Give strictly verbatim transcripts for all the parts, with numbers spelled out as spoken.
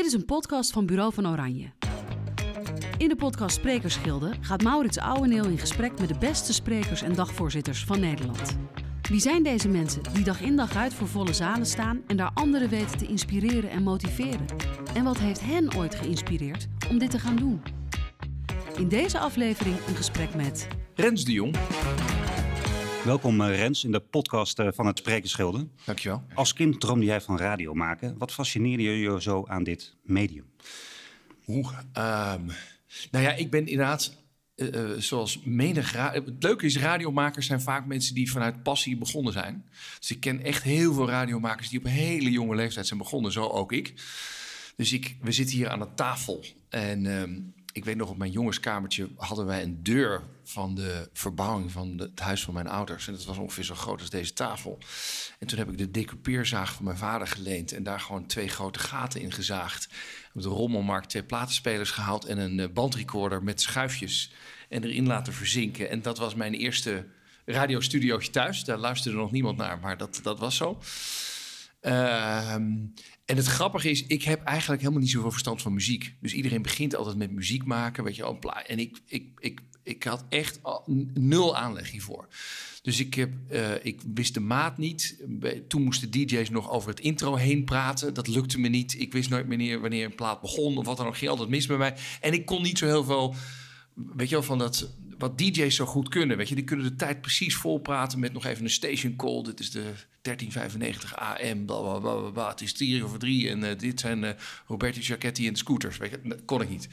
is een podcast van Bureau van Oranje. In de podcast Sprekersgilde gaat Maurits Ouweneel in gesprek met de beste sprekers en dagvoorzitters van Nederland. Wie zijn deze mensen die dag in dag uit voor volle zalen staan en daar anderen weten te inspireren en motiveren? En wat heeft hen ooit geïnspireerd om dit te gaan doen? In deze aflevering een gesprek met Rens de Jong. Welkom Rens in de podcast van het Sprekersgilde. Dankjewel. Als kind droomde jij van radio maken. Wat fascineerde je zo aan dit medium? Oeh, um, nou ja, ik ben inderdaad, uh, zoals menig... Ra- het leuke is, radiomakers zijn vaak mensen die vanuit passie begonnen zijn. Dus ik ken echt heel veel radiomakers die op een hele jonge leeftijd zijn begonnen. Zo ook ik. Dus ik, we zitten hier aan de tafel en... Um, Ik weet nog, op mijn jongenskamertje hadden wij een deur van de verbouwing van de, het huis van mijn ouders. En dat was ongeveer zo groot als deze tafel. En toen heb ik de decoupeerzaag van mijn vader geleend en daar gewoon twee grote gaten in gezaagd. Op de rommelmarkt twee platenspelers gehaald en een bandrecorder met schuifjes en erin laten verzinken. En dat was mijn eerste radiostudiootje thuis. Daar luisterde nog niemand naar, maar dat, dat was zo. Uh, en het grappige is, ik heb eigenlijk helemaal niet zoveel verstand van muziek. Dus iedereen begint altijd met muziek maken, weet je wel. En ik, ik, ik, ik had echt nul aanleg hiervoor. Dus ik, heb, uh, ik wist de maat niet. Toen moesten D J's nog over het intro heen praten. Dat lukte me niet. Ik wist nooit meer wanneer een plaat begon of wat dan ook. Ging altijd mis bij mij. En ik kon niet zo heel veel, weet je wel, van dat... Wat D J's zo goed kunnen, weet je, die kunnen de tijd precies volpraten met nog even een station call. Dit is de dertien vijfennegentig A M, bla, bla, bla, bla. Het is drie over drie en uh, dit zijn uh, Roberto Giachetti en de Scooters. Weet je, dat kon ik niet.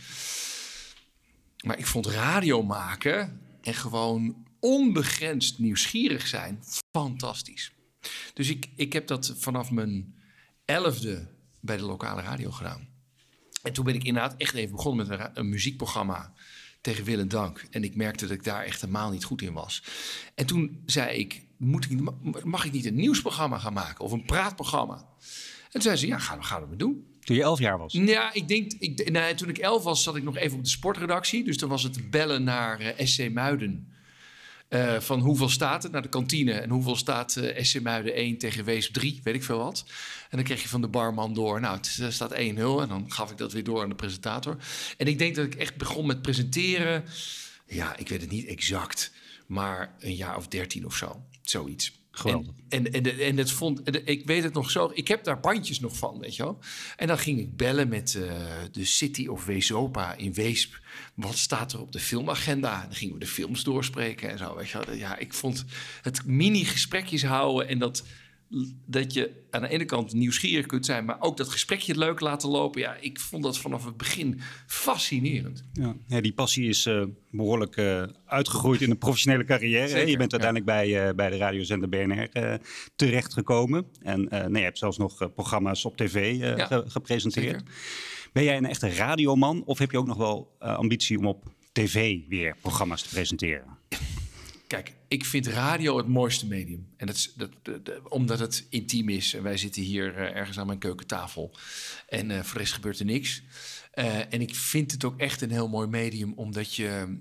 Maar ik vond radio maken en gewoon onbegrensd nieuwsgierig zijn fantastisch. Dus ik, ik heb dat vanaf mijn elfde bij de lokale radio gedaan. En toen ben ik inderdaad echt even begonnen met een, een muziekprogramma tegen wil en dank. En ik merkte dat ik daar echt helemaal niet goed in was. En toen zei ik, moet ik mag ik niet een nieuwsprogramma gaan maken? Of een praatprogramma? En toen zei ze, ja, gaan we gaan we maar doen. Toen je elf jaar was? Ja, ik denk, ik, nou, toen ik elf was, zat ik nog even op de sportredactie. Dus dan was het bellen naar uh, S C Muiden. Uh, van hoeveel staat het naar de kantine en hoeveel staat uh, S C Muiden één tegen Weesp drie, weet ik veel wat. En dan kreeg je van de barman door, nou, het staat één nul en dan gaf ik dat weer door aan de presentator. En ik denk dat ik echt begon met presenteren, ja, ik weet het niet exact, maar een jaar of dertien of zo, zoiets. Geweldig. En, en, en, en het vond, ik weet het nog zo, ik heb daar bandjes nog van, weet je wel. En dan ging ik bellen met uh, de City of Wezopa in Weesp. Wat staat er op de filmagenda? En dan gingen we de films doorspreken en zo, weet je wel. Ja, ik vond het mini-gesprekjes houden en dat, dat je aan de ene kant nieuwsgierig kunt zijn, maar ook dat gesprekje leuk laten lopen. Ja, ik vond dat vanaf het begin fascinerend. Ja, ja, die passie is uh, behoorlijk uh, uitgegroeid in een professionele carrière. Zeker, je bent uiteindelijk ja. bij, uh, bij de radiozender B N R uh, terechtgekomen. En uh, nee, je hebt zelfs nog uh, programma's op tv uh, ja, ge- gepresenteerd. Zeker. Ben jij een echte radioman of heb je ook nog wel uh, ambitie om op tv weer programma's te presenteren? Kijk, ik vind radio het mooiste medium. En dat is, dat, dat, dat, omdat het intiem is. En wij zitten hier uh, ergens aan mijn keukentafel. En uh, voor de rest gebeurt er niks. Uh, en ik vind het ook echt een heel mooi medium. Omdat je...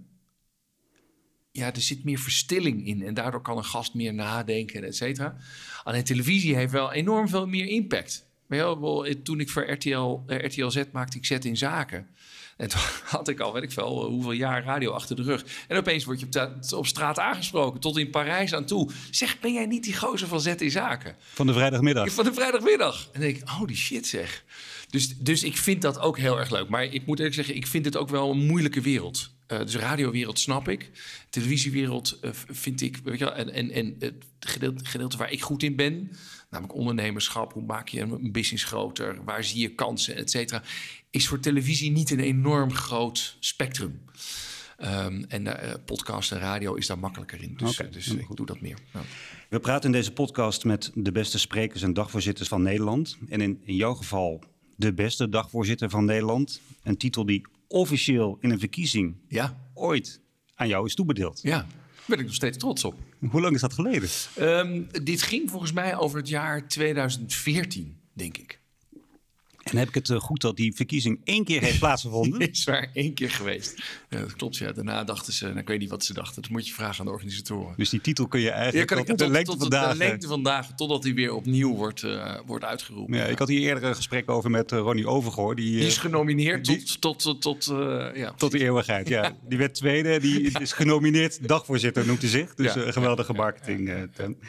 Ja, er zit meer verstilling in. En daardoor kan een gast meer nadenken, et cetera. Alleen televisie heeft wel enorm veel meer impact. Maar ja, toen ik voor R T L, R T L Z maakte, ik Zet in Zaken. En toen had ik al, weet ik veel, hoeveel jaar radio achter de rug. En opeens word je op, de, op straat aangesproken, tot in Parijs aan toe. Zeg, ben jij niet die gozer van Zet in Zaken? Van de vrijdagmiddag. Van de vrijdagmiddag. En dan denk ik, oh die shit zeg. Dus, dus ik vind dat ook heel erg leuk. Maar ik moet eerlijk zeggen, ik vind het ook wel een moeilijke wereld. Uh, dus de radiowereld snap ik. Televisiewereld uh, vind ik, weet je wel, en, en, en het gedeelte, gedeelte waar ik goed in ben, namelijk ondernemerschap, hoe maak je een business groter, waar zie je kansen, et cetera, is voor televisie niet een enorm groot spectrum. Um, en uh, podcast en radio is daar makkelijker in. Dus, okay, dus ik doe dat meer. Ja. We praten in deze podcast met de beste sprekers en dagvoorzitters van Nederland. En in, in jouw geval de beste dagvoorzitter van Nederland. Een titel die officieel in een verkiezing ja. ooit aan jou is toebedeeld. Ja, daar ben ik nog steeds trots op. Hoe lang is dat geleden? Um, dit ging volgens mij over het jaar tweeduizend veertien, denk ik. En heb ik het uh, goed dat die verkiezing één keer heeft plaatsgevonden? Is waar, één keer geweest. Ja, dat klopt, ja. Daarna dachten ze, nou, ik weet niet wat ze dachten. Dat moet je vragen aan de organisatoren. Dus die titel kun je eigenlijk ja, kan tot, tot, de lengte tot, van tot dagen... de lengte van dagen, totdat hij weer opnieuw wordt, uh, wordt uitgeroepen. Ja, ja. Ik had hier eerder een gesprek over met uh, Ronnie Overgoor. Die, uh, die is genomineerd die, tot, tot, tot, tot, uh, ja, tot de eeuwigheid. Ja. Die werd tweede, die is genomineerd. Dagvoorzitter noemt hij zich. Dus ja, uh, geweldige ja, marketing. Ja, ja, ja. Uh,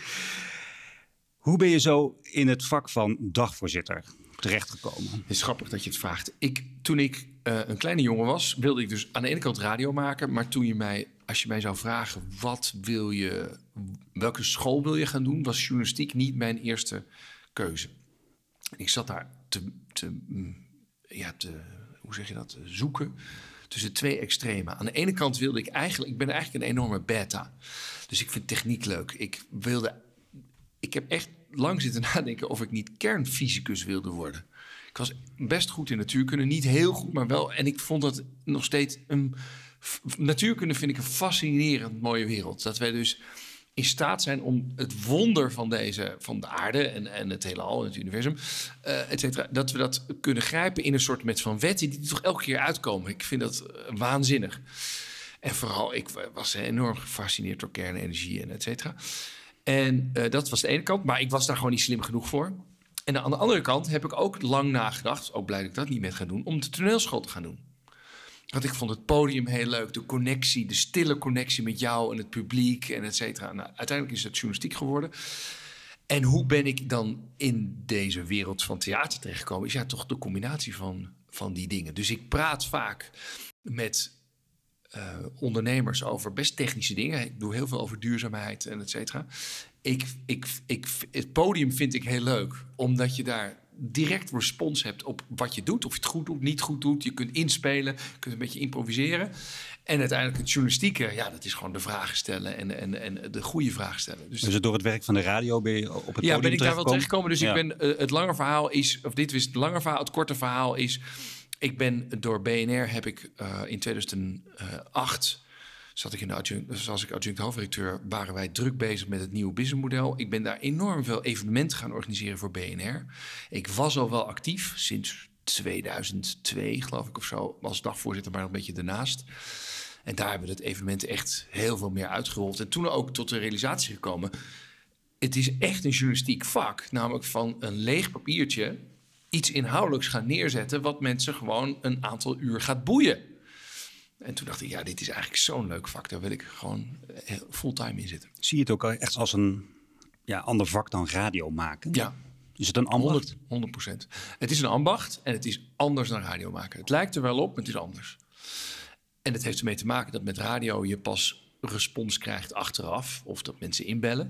Hoe ben je zo in het vak van dagvoorzitter terechtgekomen? Het is grappig dat je het vraagt. Ik, toen ik uh, een kleine jongen was, wilde ik dus aan de ene kant radio maken. Maar toen je mij, als je mij zou vragen, wat wil je, welke school wil je gaan doen, was journalistiek niet mijn eerste keuze. En ik zat daar te, te, ja, te, hoe zeg je dat, te zoeken tussen twee extremen. Aan de ene kant wilde ik eigenlijk, ik ben eigenlijk een enorme beta. Dus ik vind techniek leuk. Ik wilde, ik heb echt lang zitten nadenken of ik niet kernfysicus wilde worden. Ik was best goed in natuurkunde, niet heel goed, maar wel. En ik vond dat nog steeds een... Natuurkunde vind ik een fascinerend mooie wereld. Dat wij dus in staat zijn om het wonder van deze, van de aarde en, en het heelal en het universum, uh, et cetera, dat we dat kunnen grijpen in een soort met van wetten die er toch elke keer uitkomen. Ik vind dat uh, waanzinnig. En vooral, ik was enorm gefascineerd door kernenergie en et cetera. En uh, dat was de ene kant, maar ik was daar gewoon niet slim genoeg voor. En aan de andere kant heb ik ook lang nagedacht, ook blij dat ik dat niet meer ga doen, om de toneelschool te gaan doen. Want ik vond het podium heel leuk, de connectie, de stille connectie met jou en het publiek en et cetera. Nou, uiteindelijk is het journalistiek geworden. En hoe ben ik dan in deze wereld van theater terechtgekomen? Is ja toch de combinatie van, van die dingen. Dus ik praat vaak met uh, ondernemers over best technische dingen. Ik doe heel veel over duurzaamheid en et cetera. Ik, ik, ik, het podium vind ik heel leuk, omdat je daar direct respons hebt op wat je doet. Of je het goed doet, niet goed doet. Je kunt inspelen, je kunt een beetje improviseren. En uiteindelijk het journalistieke, ja, dat is gewoon de vragen stellen en, en, en de goede vragen stellen. Dus, dus door het werk van de radio ben je op het podium ja, ben ik daar wel terechtgekomen. Dus ja. ik ben, uh, het lange verhaal is, of dit is het lange verhaal, het korte verhaal is, ik ben door B N R heb ik uh, in tweeduizend acht... Zat ik in de adjunct, zoals ik adjunct hoofdredacteur, waren wij druk bezig met het nieuwe businessmodel. Ik ben daar enorm veel evenementen gaan organiseren voor B N R. Ik was al wel actief sinds tweeduizend twee, geloof ik of zo, als dagvoorzitter, maar een beetje daarnaast. En daar hebben we het evenement echt heel veel meer uitgerold. En toen ook tot de realisatie gekomen, het is echt een journalistiek vak, namelijk van een leeg papiertje iets inhoudelijks gaan neerzetten wat mensen gewoon een aantal uur gaat boeien. En toen dacht ik, ja, dit is eigenlijk zo'n leuk vak. Daar wil ik gewoon fulltime in zitten. Zie je het ook echt als een ja, ander vak dan radio maken? Ja. Is het een ambacht? honderd procent. Het is een ambacht en het is anders dan radio maken. Het lijkt er wel op, maar het is anders. En het heeft ermee te maken dat met radio je pas respons krijgt achteraf. Of dat mensen inbellen.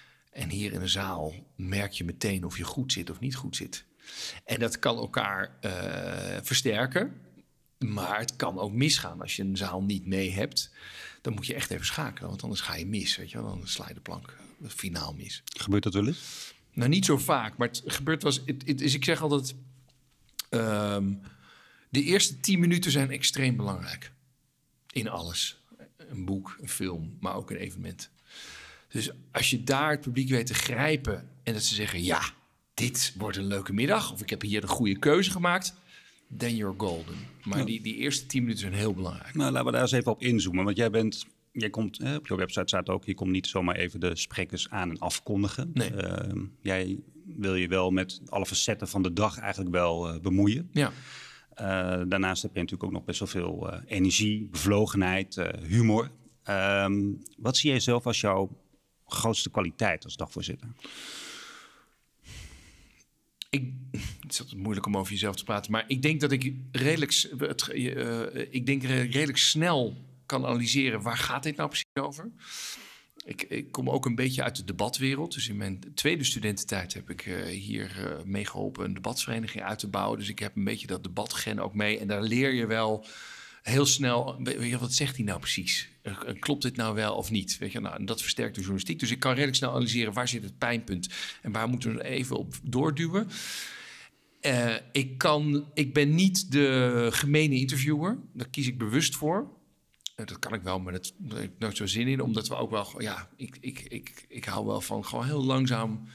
En hier in de zaal merk je meteen of je goed zit of niet goed zit. En dat kan elkaar uh, versterken. Maar het kan ook misgaan. Als je een zaal niet mee hebt, dan moet je echt even schakelen. Want anders ga je mis, weet je wel. Dan sla je de plank finaal mis. Gebeurt dat wel eens? Nou, niet zo vaak. Maar het gebeurt wel eens. Het, het, dus ik zeg altijd, um, de eerste tien minuten zijn extreem belangrijk. In alles. Een boek, een film, maar ook een evenement. Dus als je daar het publiek weet te grijpen en dat ze zeggen, ja, dit wordt een leuke middag. Of ik heb hier de goede keuze gemaakt. Then you're golden. Maar ja. die, die eerste tien minuten zijn heel belangrijk. Nou, laten we daar eens even op inzoomen. Want jij bent, jij komt, hè, op jouw website staat ook, je komt niet zomaar even de sprekers aan en afkondigen. Nee. Uh, jij wil je wel met alle facetten van de dag eigenlijk wel uh, bemoeien. Ja. Uh, daarnaast heb je natuurlijk ook nog best wel veel uh, energie, bevlogenheid, uh, humor. Uh, wat zie jij zelf als jouw grootste kwaliteit als dagvoorzitter? Ik, het is altijd moeilijk om over jezelf te praten, maar ik denk dat ik redelijk, het, uh, ik denk redelijk snel kan analyseren waar gaat dit nou precies over. Ik, ik kom ook een beetje uit de debatwereld. Dus in mijn tweede studententijd heb ik uh, hier uh, meegeholpen een debatsvereniging uit te bouwen. Dus ik heb een beetje dat debatgen ook mee. En daar leer je wel heel snel, weet je, wat zegt hij nou precies? Klopt dit nou wel of niet? Weet je, nou, en dat versterkt de journalistiek. Dus ik kan redelijk snel analyseren waar zit het pijnpunt en waar moeten we even op doorduwen. Uh, ik, kan, ik ben niet de gemene interviewer. Daar kies ik bewust voor. Uh, dat kan ik wel, maar dat, daar heb ik nooit zo zin in. Omdat we ook wel, ja, ik, ik, ik, ik hou wel van gewoon heel langzaam. Je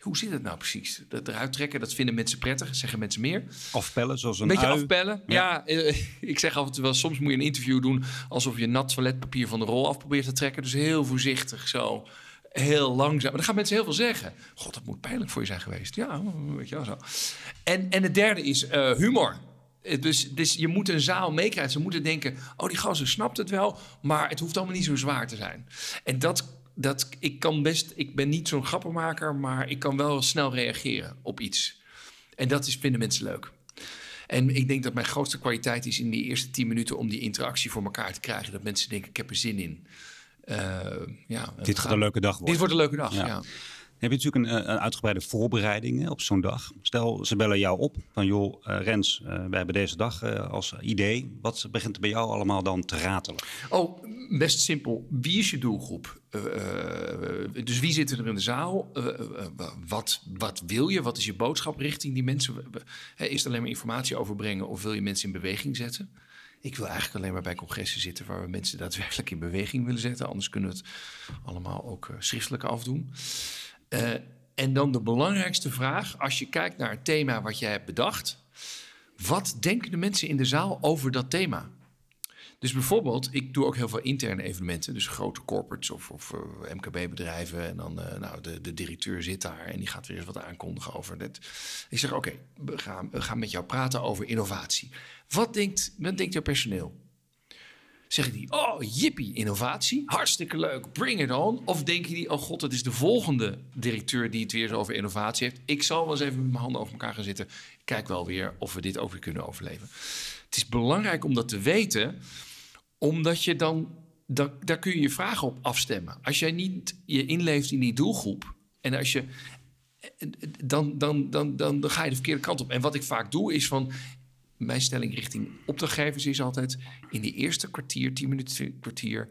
hoe zit het nou precies? Dat eruit trekken, dat vinden mensen prettig, zeggen mensen meer. Afpellen, zoals een Een beetje ui. afpellen. Ja, ja uh, ik zeg af en toe wel, soms moet je een interview doen alsof je nat toiletpapier van de rol af probeert te trekken. Dus heel voorzichtig zo. Heel langzaam. Maar dan gaan mensen heel veel zeggen. God, dat moet pijnlijk voor je zijn geweest. Ja, weet je wel zo. En, en het derde is uh, humor. Dus, dus je moet een zaal meekrijgen. Ze moeten denken, oh, die gozer snapt het wel, maar het hoeft allemaal niet zo zwaar te zijn. En dat, dat ik kan best, ik ben niet zo'n grappenmaker, maar ik kan wel snel reageren op iets. En dat is, vinden mensen leuk. En ik denk dat mijn grootste kwaliteit is in die eerste tien minuten om die interactie voor elkaar te krijgen. Dat mensen denken, ik heb er zin in. Uh, ja, Dit gaat een leuke dag worden. Dit wordt een leuke dag, ja. ja. Dan heb je natuurlijk een, een uitgebreide voorbereiding hè, op zo'n dag. Stel, ze bellen jou op van joh, uh, Rens, uh, wij hebben deze dag uh, als idee. Wat begint er bij jou allemaal dan te ratelen? Oh, best simpel. Wie is je doelgroep? Uh, uh, dus wie zit er in de zaal? Uh, uh, wat, wat wil je? Wat is je boodschap richting die mensen? Uh, is het alleen maar informatie overbrengen of wil je mensen in beweging zetten? Ik wil eigenlijk alleen maar bij congressen zitten waar we mensen daadwerkelijk in beweging willen zetten. Anders kunnen we het allemaal ook uh, schriftelijk afdoen. Uh, en dan de belangrijkste vraag, als je kijkt naar het thema wat jij hebt bedacht. Wat denken de mensen in de zaal over dat thema? Dus bijvoorbeeld, ik doe ook heel veel interne evenementen. Dus grote corporates of, of uh, M K B-bedrijven. En dan, uh, nou, de, de directeur zit daar en die gaat weer eens wat aankondigen over dit. Ik zeg, oké, okay, we, gaan, we gaan met jou praten over innovatie. Wat denkt, wat denkt jouw personeel? Zeggen die, oh, jippie, innovatie, hartstikke leuk, bring it on. Of denken die, oh god, het is de volgende directeur die het weer zo over innovatie heeft. Ik zal wel eens even met mijn handen over elkaar gaan zitten. Kijk wel weer of we dit ook weer kunnen overleven. Het is belangrijk om dat te weten, omdat je dan, dan daar kun je je vragen op afstemmen. Als jij niet je inleeft in die doelgroep en als je, dan, dan, dan, dan, dan ga je de verkeerde kant op. En wat ik vaak doe is van, mijn stelling richting opdrachtgevers is altijd, in die eerste kwartier, tien minuten kwartier,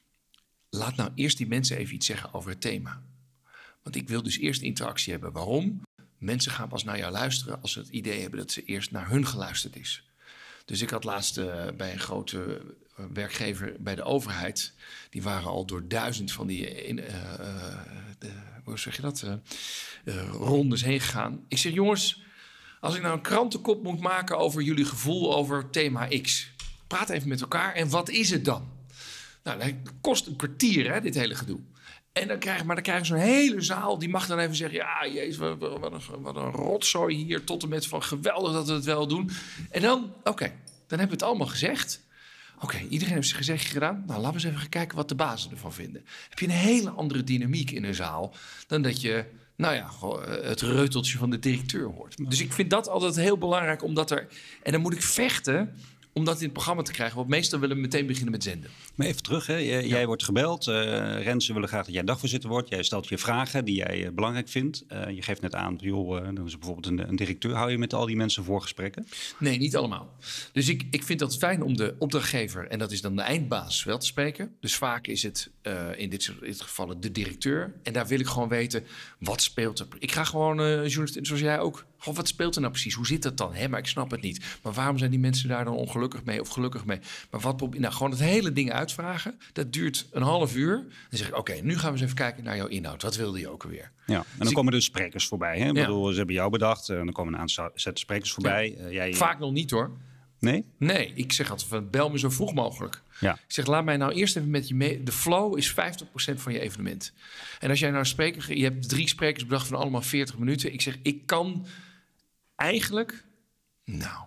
laat nou eerst die mensen even iets zeggen over het thema. Want ik wil dus eerst interactie hebben. Waarom? Mensen gaan pas naar jou luisteren als ze het idee hebben dat ze eerst naar hun geluisterd is. Dus ik had laatst uh, bij een grote uh, werkgever bij de overheid, die waren al door duizend van die, in, uh, uh, de, hoe zeg je dat, uh, uh, rondes heen gegaan. Ik zeg, jongens, als ik nou een krantenkop moet maken over jullie gevoel over thema X, praat even met elkaar en wat is het dan? Nou, dat kost een kwartier, hè, dit hele gedoe. En dan krijg, maar dan krijg je zo'n hele zaal, die mag dan even zeggen, ja, jezus, wat, wat, een, wat een rotzooi hier, tot en met van geweldig dat we het wel doen. En dan, oké, okay, dan hebben we het allemaal gezegd. Oké, okay, iedereen heeft zijn gezegd gedaan. Nou, laten we eens even gaan kijken wat de bazen ervan vinden. Heb je een hele andere dynamiek in een zaal dan dat je, nou ja, het reuteltje van de directeur hoort. Dus ik vind dat altijd heel belangrijk, omdat er, en dan moet ik vechten om dat in het programma te krijgen. Want meestal willen we meteen beginnen met zenden. Maar even terug, hè. Jij, ja. jij wordt gebeld. Uh, Rens, we willen graag dat jij dagvoorzitter wordt. Jij stelt je vragen die jij uh, belangrijk vindt. Uh, je geeft net aan, joh, uh, dan is er bijvoorbeeld een, een directeur. Hou je met al die mensen voorgesprekken? Nee, niet allemaal. Dus ik, ik vind het fijn om de opdrachtgever, en dat is dan de eindbaas, wel te spreken. Dus vaak is het uh, in dit soort in dit gevallen de directeur. En daar wil ik gewoon weten, wat speelt er? Ik ga gewoon, uh, journalist, zoals jij ook, gewoon, wat speelt er nou precies? Hoe zit dat dan? Hè, maar ik snap het niet. Maar waarom zijn die mensen daar dan ongelukkig mee of gelukkig mee? Maar wat probeer, nou, gewoon het hele ding uitvragen. Dat duurt een half uur. Dan zeg ik, oké, okay, nu gaan we eens even kijken naar jouw inhoud. Wat wilde je ook alweer? Ja, en dan dus komen ik, de sprekers voorbij. Hè? Ik ja. bedoel, ze hebben jou bedacht. En dan komen een aantal set sprekers voorbij. Ja. Uh, jij, Vaak nog niet, hoor. Nee? Nee, ik zeg altijd van, bel me zo vroeg mogelijk. Ja. Ik zeg, laat mij nou eerst even met je mee. De flow is vijftig procent van je evenement. En als jij nou spreker, je hebt drie sprekers bedacht van allemaal veertig minuten. Ik zeg, ik kan eigenlijk, nou,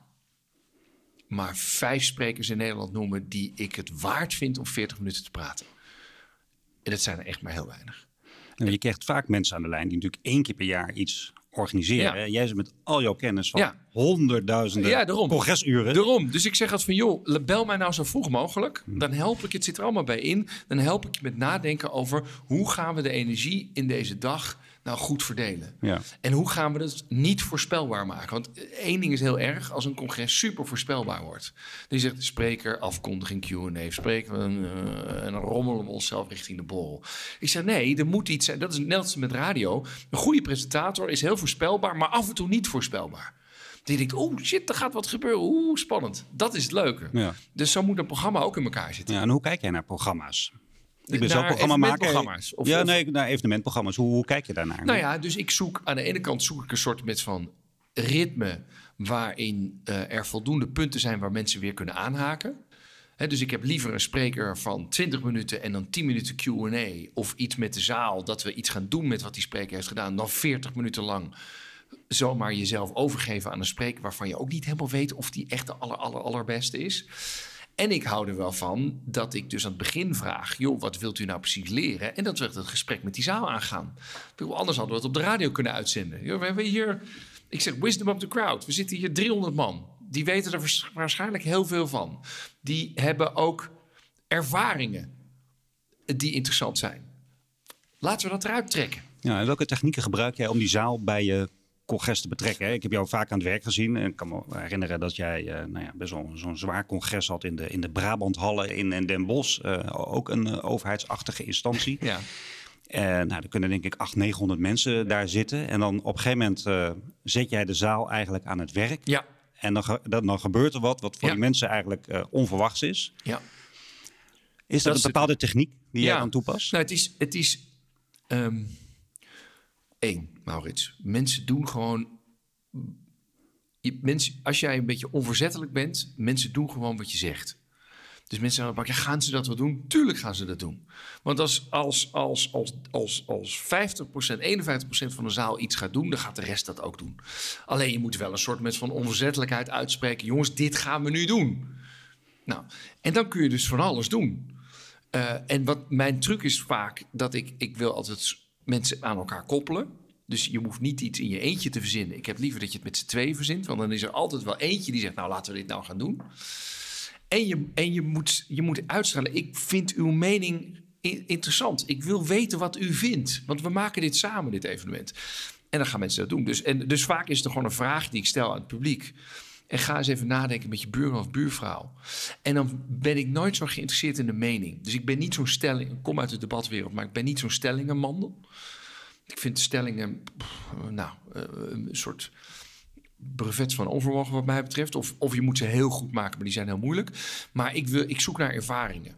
maar vijf sprekers in Nederland noemen die ik het waard vind om veertig minuten te praten. En dat zijn er echt maar heel weinig. En je krijgt vaak mensen aan de lijn die natuurlijk één keer per jaar iets organiseren. Ja. Jij zit met al jouw kennis van ja. honderdduizenden ja, congresuren. Daarom. Dus ik zeg altijd van, joh, bel mij nou zo vroeg mogelijk. Dan help ik je, het zit er allemaal bij in. Dan help ik je met nadenken over hoe gaan we de energie in deze dag nou goed verdelen. Ja. En hoe gaan we het niet voorspelbaar maken? Want één ding is heel erg, als een congres super voorspelbaar wordt. Dan zegt de spreker, afkondiging, Q en A, spreken we en, uh, en dan rommelen we onszelf richting de borrel. Ik zeg, nee, er moet iets zijn. Dat is net als met radio. Een goede presentator is heel voorspelbaar, maar af en toe niet voorspelbaar. Die denkt, oh shit, er gaat wat gebeuren. Oeh, spannend. Dat is het leuke. Ja. Dus zo moet een programma ook in elkaar zitten. Ja, en hoe kijk jij naar programma's? Ik ben zelf programmamaker. Evenementprogramma's? Of, ja, of... nee, naar evenementprogramma's. Hoe, hoe kijk je daarnaar? Nou ja, dus ik zoek aan de ene kant zoek ik een soort met van ritme waarin uh, er voldoende punten zijn waar mensen weer kunnen aanhaken. He, dus ik heb liever een spreker van twintig minuten en dan tien minuten Q en A of iets met de zaal, dat we iets gaan doen met wat die spreker heeft gedaan, dan veertig minuten lang zomaar jezelf overgeven aan een spreker waarvan je ook niet helemaal weet of die echt de aller, aller, allerbeste is. En ik hou er wel van dat ik dus aan het begin vraag, joh, wat wilt u nou precies leren? En dat we het gesprek met die zaal aangaan. Anders hadden we het op de radio kunnen uitzenden. Joh, we hebben hier, ik zeg, wisdom of the crowd. We zitten hier driehonderd man. Die weten er waarschijnlijk heel veel van. Die hebben ook ervaringen die interessant zijn. Laten we dat eruit trekken. Ja, en welke technieken gebruik jij om die zaal bij je congres te betrekken? Ik heb jou vaak aan het werk gezien. En ik kan me herinneren dat jij uh, nou ja, best wel zo'n zwaar congres had in de, in de Brabanthallen in, in Den Bosch. Uh, ook een uh, overheidsachtige instantie. Ja. Uh, nou, er kunnen denk ik achthonderd, negenhonderd mensen daar zitten. En dan op een gegeven moment uh, zet jij de zaal eigenlijk aan het werk. Ja. En dan, ge- dan, dan gebeurt er wat wat voor ja. die mensen eigenlijk uh, onverwachts is. Ja. Is dat, dat een bepaalde het... techniek die ja. jij dan toepast? Nou, het is... Het is um... Eén, Maurits. Mensen doen gewoon... Je, mensen, als jij een beetje onverzettelijk bent, mensen doen gewoon wat je zegt. Dus mensen zeggen, ja, gaan ze dat wel doen? Tuurlijk gaan ze dat doen. Want als, als, als, als, als, als vijftig procent, eenenvijftig procent van de zaal iets gaat doen, dan gaat de rest dat ook doen. Alleen je moet wel een soort met van onverzettelijkheid uitspreken. Jongens, dit gaan we nu doen. Nou, en dan kun je dus van alles doen. Uh, en wat mijn truc is vaak, dat ik, ik wil altijd mensen aan elkaar koppelen. Dus je hoeft niet iets in je eentje te verzinnen. Ik heb liever dat je het met z'n tweeën verzint. Want dan is er altijd wel eentje die zegt, nou laten we dit nou gaan doen. En je, en je, moet, je moet uitstralen, ik vind uw mening interessant. Ik wil weten wat u vindt. Want we maken dit samen, dit evenement. En dan gaan mensen dat doen. Dus, en, dus vaak is het gewoon een vraag die ik stel aan het publiek. En ga eens even nadenken met je buurman of buurvrouw. En dan ben ik nooit zo geïnteresseerd in de mening. Dus ik ben niet zo'n stelling... Ik kom uit de debatwereld, maar ik ben niet zo'n stellingenman. Ik vind stellingen, nou, een soort brevet van overmorgen wat mij betreft. Of, of je moet ze heel goed maken, maar die zijn heel moeilijk. Maar ik, wil, ik zoek naar ervaringen.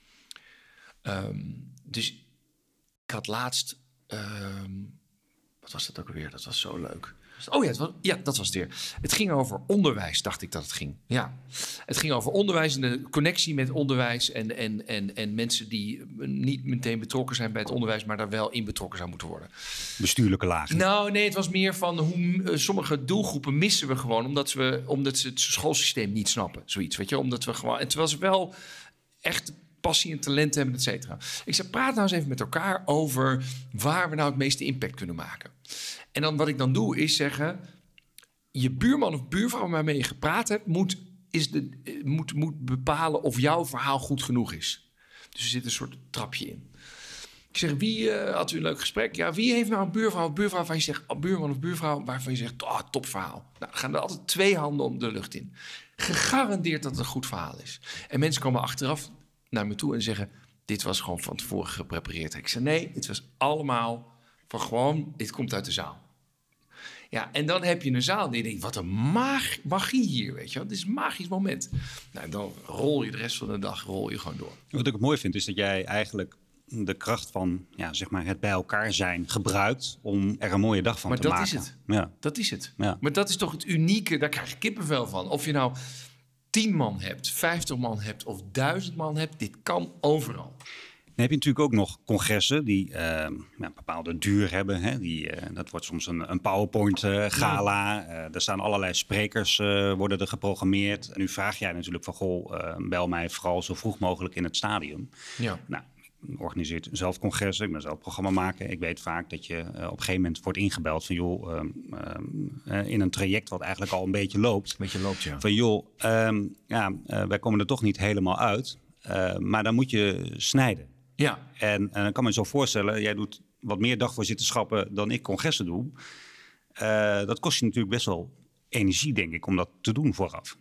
Um, dus ik had laatst... Um, wat was dat ook alweer? Dat was zo leuk. Oh ja, het was, ja, dat was het weer. Het ging over onderwijs, dacht ik dat het ging. Ja, het ging over onderwijs en de connectie met onderwijs en, en, en, en mensen die niet meteen betrokken zijn bij het onderwijs, maar daar wel in betrokken zou moeten worden. Bestuurlijke lagen. Nou, nee, het was meer van hoe uh, sommige doelgroepen missen we gewoon omdat we omdat ze het schoolsysteem niet snappen, zoiets, weet je, omdat we gewoon. En terwijl ze wel echt passie en talent hebben, et cetera. Ik zei, praat nou eens even met elkaar over waar we nou het meeste impact kunnen maken. En dan wat ik dan doe is zeggen, je buurman of buurvrouw waarmee je gepraat hebt, moet, is de, moet, moet bepalen of jouw verhaal goed genoeg is. Dus er zit een soort trapje in. Ik zeg, wie uh, had u een leuk gesprek? Ja, wie heeft nou een buurvrouw of buurvrouw waarvan je zegt, oh, buurman of buurvrouw waarvan je zegt, oh, top verhaal. Nou, dan gaan er altijd twee handen om de lucht in. Gegarandeerd dat het een goed verhaal is. En mensen komen achteraf naar me toe en zeggen, dit was gewoon van tevoren geprepareerd. Ik zeg, nee, het was allemaal van gewoon, dit komt uit de zaal. Ja, en dan heb je een zaal die denkt, wat een mag, magie hier, weet je wel. Dit is een magisch moment. Nou, dan rol je de rest van de dag rol je gewoon door. Wat ik mooi vind, is dat jij eigenlijk de kracht van, ja, zeg maar, het bij elkaar zijn gebruikt om er een mooie dag van maar te maken. Maar dat is het. Ja. Dat is het. Ja. Maar dat is toch het unieke, daar krijg je kippenvel van. Of je nou tien man hebt, vijftig man hebt of duizend man hebt, dit kan overal. Dan heb je natuurlijk ook nog congressen die uh, ja, een bepaalde duur hebben. Hè? Die, uh, dat wordt soms een, een PowerPoint-gala. Uh, uh, er staan allerlei sprekers, uh, worden er geprogrammeerd. En nu vraag jij natuurlijk van, goh, uh, bel mij vooral zo vroeg mogelijk in het stadium. Ja. Nou, ik organiseer zelf congressen, ik ben zelf programmamaker. Ik weet vaak dat je uh, op een gegeven moment wordt ingebeld van, joh, um, um, uh, in een traject wat eigenlijk al een beetje loopt. Een beetje loopt, ja. Van, joh, um, ja, uh, wij komen er toch niet helemaal uit. Uh, maar dan moet je snijden. Ja. En, en dan kan me zo voorstellen, jij doet wat meer dagvoorzitterschappen dan ik congressen doe. Uh, dat kost je natuurlijk best wel energie, denk ik, om dat te doen vooraf.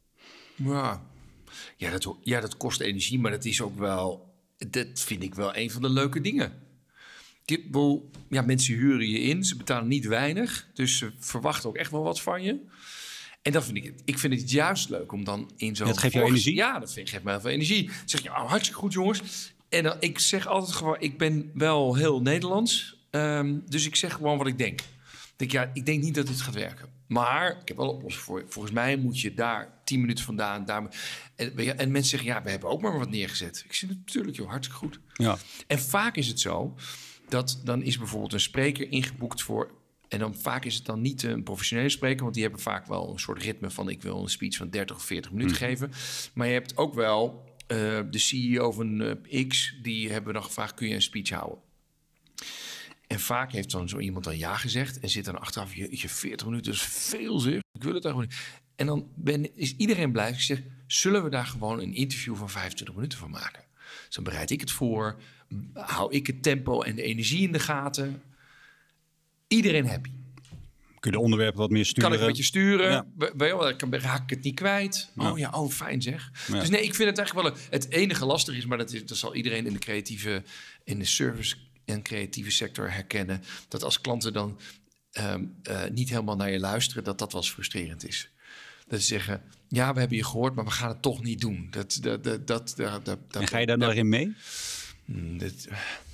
Ja, ja, dat, ja, dat kost energie, maar dat is ook wel, dat vind ik wel een van de leuke dingen. Dit, ja, mensen huren je in, ze betalen niet weinig, dus ze verwachten ook echt wel wat van je. En dat vind ik, ik vind het juist leuk om dan in zo'n... Dat geeft jou energie? Ja, dat vind, geeft mij heel veel energie. Dan zeg je, oh, hartstikke goed jongens. En dan, ik zeg altijd gewoon, ik ben wel heel Nederlands. Um, dus ik zeg gewoon wat ik denk. Ik denk, ja, ik denk niet dat dit gaat werken. Maar ik heb wel een oplossing voor je. Volgens mij moet je daar tien minuten vandaan. Daar, en, en mensen zeggen, ja, we hebben ook maar wat neergezet. Ik zeg, natuurlijk joh, hartstikke goed. Ja. En vaak is het zo, dat dan is bijvoorbeeld een spreker ingeboekt voor... En dan vaak is het dan niet een professionele spreker... want die hebben vaak wel een soort ritme van... ik wil een speech van dertig of veertig minuten mm. geven. Maar je hebt ook wel uh, de C E O van uh, X... die hebben dan gevraagd, kun je een speech houden? En vaak heeft dan zo iemand dan ja gezegd... en zit dan achteraf, je, je veertig minuten is veel zeg. Ik wil het eigenlijk niet. En dan ben, is iedereen blij. Ik zeg, zullen we daar gewoon een interview van vijfentwintig minuten van maken? Dus dan bereid ik het voor. Hou ik het tempo en de energie in de gaten. Iedereen happy. Kun je de onderwerpen wat meer sturen? Kan ik een beetje sturen? Ja. Dan raak ik het niet kwijt. Ja. Oh ja, oh fijn zeg. Ja. Dus nee, ik vind het eigenlijk wel... Het enige lastig is, maar dat, is, dat zal iedereen in de creatieve... in de service en creatieve sector herkennen... dat als klanten dan um, uh, niet helemaal naar je luisteren... dat dat wel eens frustrerend is. Dat ze zeggen, ja, we hebben je gehoord... maar we gaan het toch niet doen. Dat, dat, dat, dat, dat, dat, en ga je daar nog in mee? Dat,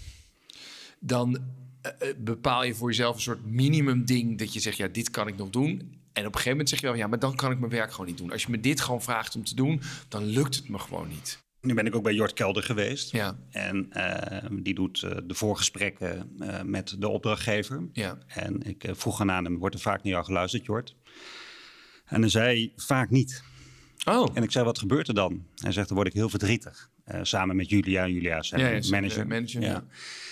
dan... Uh, bepaal je voor jezelf een soort minimum ding... dat je zegt, ja, dit kan ik nog doen. En op een gegeven moment zeg je wel... ja, maar dan kan ik mijn werk gewoon niet doen. Als je me dit gewoon vraagt om te doen... dan lukt het me gewoon niet. Nu ben ik ook bij Jort Kelder geweest. Ja. En uh, die doet uh, de voorgesprekken uh, met de opdrachtgever. Ja. En ik uh, vroeg aan hem, wordt er vaak naar jou geluisterd, Jort? En hij zei, vaak niet. Oh. En ik zei, wat gebeurt er dan? Hij zegt, dan word ik heel verdrietig. Uh, samen met Julia. Julia zijn ja, ja, manager. manager. Ja. Ja.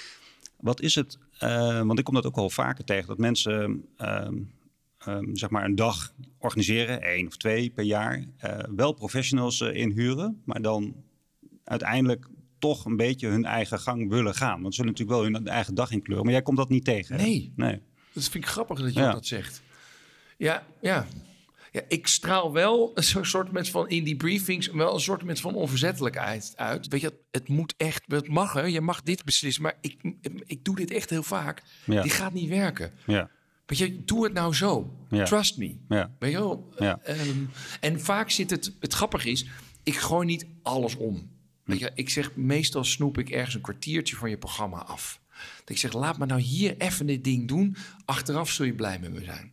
Wat is het... Uh, want ik kom dat ook wel vaker tegen, dat mensen uh, um, zeg maar een dag organiseren, één of twee per jaar, uh, wel professionals uh, inhuren, maar dan uiteindelijk toch een beetje hun eigen gang willen gaan. Want ze zullen natuurlijk wel hun eigen dag inkleuren, maar jij komt dat niet tegen. Nee, nee. Dat vind ik grappig dat je ja. dat zegt. Ja, ja. Ja, ik straal wel een soort met van in die briefings wel een soort met van onverzettelijkheid uit. Weet je, het moet echt, het mag hè, je mag dit beslissen, maar ik, ik doe dit echt heel vaak. Ja. Die gaat niet werken. Ja. Weet je, doe het nou zo. Ja. Trust me. Ja. Weet je wel? Ja. Um, en vaak zit het, het grappige is, ik gooi niet alles om. Weet je, ik zeg meestal snoep ik ergens een kwartiertje van je programma af. Dat ik zeg, laat me nou hier even dit ding doen. Achteraf zul je blij met me zijn.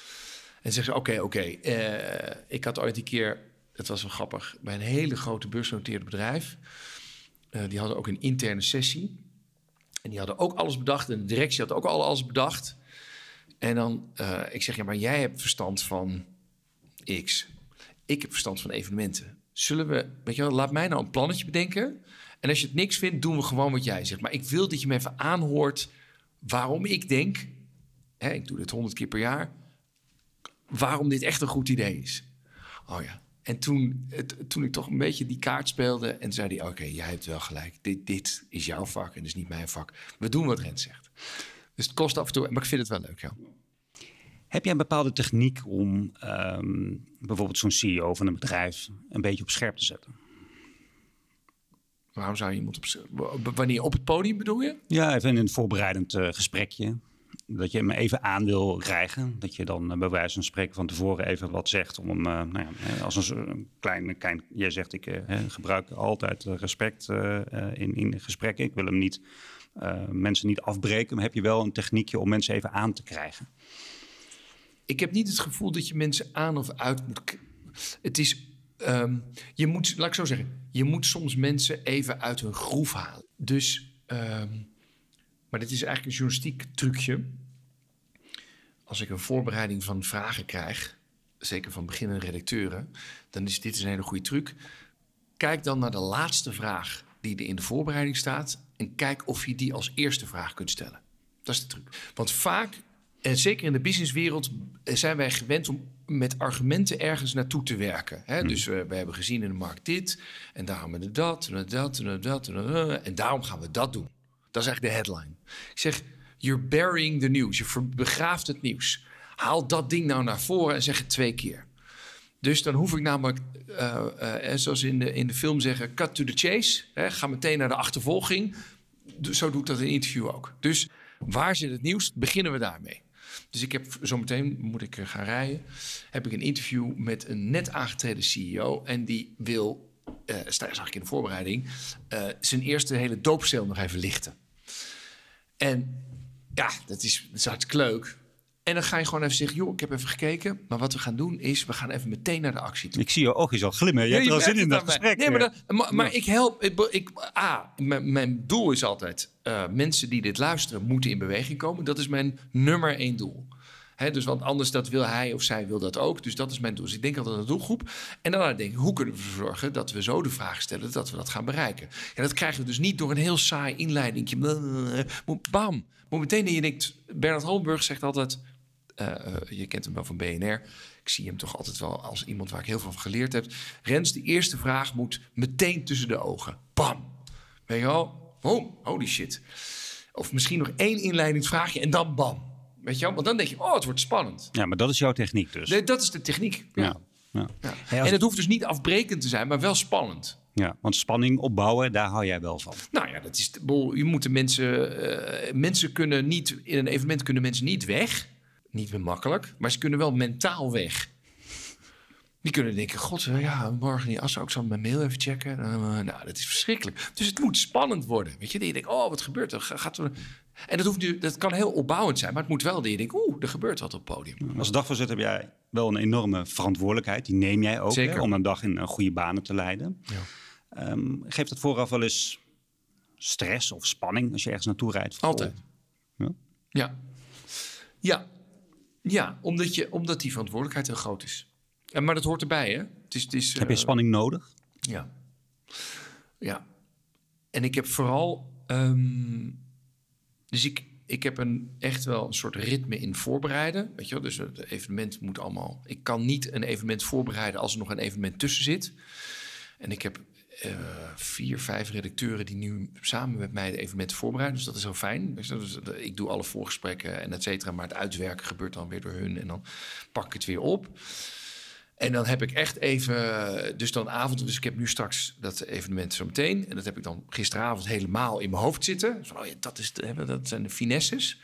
En zeggen ze, oké, okay, oké. Okay. Uh, ik had ooit een keer, het was wel grappig... bij een hele grote beursgenoteerde bedrijf. Uh, die hadden ook een interne sessie. En die hadden ook alles bedacht. En de directie had ook al alles bedacht. En dan, uh, ik zeg, ja, maar jij hebt verstand van X. Ik heb verstand van evenementen. Zullen we, weet je wel, laat mij nou een plannetje bedenken. En als je het niks vindt, doen we gewoon wat jij zegt. Maar ik wil dat je me even aanhoort waarom ik denk... Hè, ik doe dit honderd keer per jaar... waarom dit echt een goed idee is. Oh ja. En toen, het, toen ik toch een beetje die kaart speelde... en zei hij, oké, okay, jij hebt wel gelijk. Dit, dit is jouw vak en dus niet mijn vak. We doen wat Rens zegt. Dus het kost af en toe, maar ik vind het wel leuk, ja. Heb jij een bepaalde techniek om um, bijvoorbeeld zo'n C E O van een bedrijf... een beetje op scherp te zetten? Waarom zou je iemand op... Wanneer op het podium bedoel je? Ja, even in een voorbereidend uh, gesprekje... dat je hem even aan wil krijgen. Dat je dan uh, bij wijze van spreken van tevoren even wat zegt. Om hem, uh, nou ja, als een, een klein, klein... Jij zegt, ik uh, gebruik altijd uh, respect uh, in, in gesprekken. Ik wil hem niet, uh, mensen niet afbreken. Maar heb je wel een techniekje om mensen even aan te krijgen? Ik heb niet het gevoel dat je mensen aan of uit moet... Het is... Um, je moet, laat ik zo zeggen... Je moet soms mensen even uit hun groef halen. Dus... Um, Maar dit is eigenlijk een journalistiek trucje. Als ik een voorbereiding van vragen krijg... zeker van beginnende redacteuren... dan is dit een hele goede truc. Kijk dan naar de laatste vraag die er in de voorbereiding staat... en kijk of je die als eerste vraag kunt stellen. Dat is de truc. Want vaak, en zeker in de businesswereld... zijn wij gewend om met argumenten ergens naartoe te werken. Hè? Hmm. Dus uh, we hebben gezien in de markt dit... en daarom hebben we dat, en dat, en dat, en daarom gaan we dat doen. Dat is eigenlijk de headline. Ik zeg, you're burying the news. Je begraaft het nieuws. Haal dat ding nou naar voren en zeg het twee keer. Dus dan hoef ik namelijk, uh, uh, zoals in de, in de film zeggen... cut to the chase. Hè, ga meteen naar de achtervolging. Dus zo doe ik dat in een interview ook. Dus waar zit het nieuws? Beginnen we daarmee. Dus ik heb zometeen, moet ik gaan rijden... heb ik een interview met een net aangetreden C E O... en die wil uh, zag ik in de voorbereiding, uh, zijn eerste hele doopcel nog even lichten. En ja, dat is, dat is hartstikke leuk. En dan ga je gewoon even zeggen, joh, ik heb even gekeken. Maar wat we gaan doen is, we gaan even meteen naar de actie toe. Ik zie je oogjes al glimmen. Je ja, hebt er al zin in dat gesprek. Nee, maar, dat, maar, maar ja. ik help... Ik, ik, ah, mijn, mijn doel is altijd... Uh, mensen die dit luisteren moeten in beweging komen. Dat is mijn nummer één doel. He, dus want anders dat wil hij of zij wil dat ook. Dus dat is mijn doel. Dus ik denk altijd aan de doelgroep. En dan denk ik, hoe kunnen we ervoor zorgen dat we zo de vraag stellen dat we dat gaan bereiken? En dat krijgen we dus niet door een heel saai inleidingje. Bam. Moet meteen dat je denkt... Bernard Holmburg zegt altijd... Uh, uh, je kent hem wel van B N R. Ik zie hem toch altijd wel als iemand waar ik heel veel van geleerd heb. Rens, de eerste vraag moet meteen tussen de ogen. Bam. Weet je wel? Oh, holy shit. Of misschien nog één inleidingsvraagje en dan bam. Weet je wel? Want dan denk je, oh, het wordt spannend. Ja, maar dat is jouw techniek dus. Nee, dat is de techniek. Ja. Ja. Ja. Ja. Hey, en het hoeft dus niet afbrekend te zijn, maar wel spannend. Ja, want spanning opbouwen, daar hou jij wel van. Nou ja, dat is. Je moet de mensen. Uh, mensen kunnen niet. In een evenement kunnen mensen niet weg. Niet meer makkelijk, maar ze kunnen wel mentaal weg. Die kunnen denken, god, ja, morgen die as ook zal mijn mail even checken. Uh, nou, dat is verschrikkelijk. Dus het moet spannend worden. Weet je, dat je denkt, oh, wat gebeurt er? Gaat er... En dat, hoeft nu, dat kan heel opbouwend zijn, maar het moet wel dat je denkt, oeh, er gebeurt wat op het podium. Als dagvoorzitter heb jij wel een enorme verantwoordelijkheid. Die neem jij ook, hè, om een dag in uh, goede banen te leiden. Ja. Um, geeft het vooraf wel eens stress of spanning als je ergens naartoe rijdt? Altijd. Ja? Ja. Ja. Ja, omdat, je, omdat die verantwoordelijkheid heel groot is. En, maar dat hoort erbij, hè? Het is, het is, heb je uh, spanning nodig? Ja. Ja. En ik heb vooral... Um, dus ik, ik heb een, echt wel een soort ritme in voorbereiden. Weet je wel? Dus het evenement moet allemaal... Ik kan niet een evenement voorbereiden als er nog een evenement tussen zit. En ik heb... Uh, vier, vijf redacteuren die nu samen met mij de evenementen voorbereiden. Dus dat is heel fijn. Dus dat is, ik doe alle voorgesprekken en et cetera. Maar het uitwerken gebeurt dan weer door hun. En dan pak ik het weer op. En dan heb ik echt even... Dus dan avond... Dus ik heb nu straks dat evenement zo meteen. En dat heb ik dan gisteravond helemaal in mijn hoofd zitten. Dus, oh ja, dat, is de, dat zijn de finesses.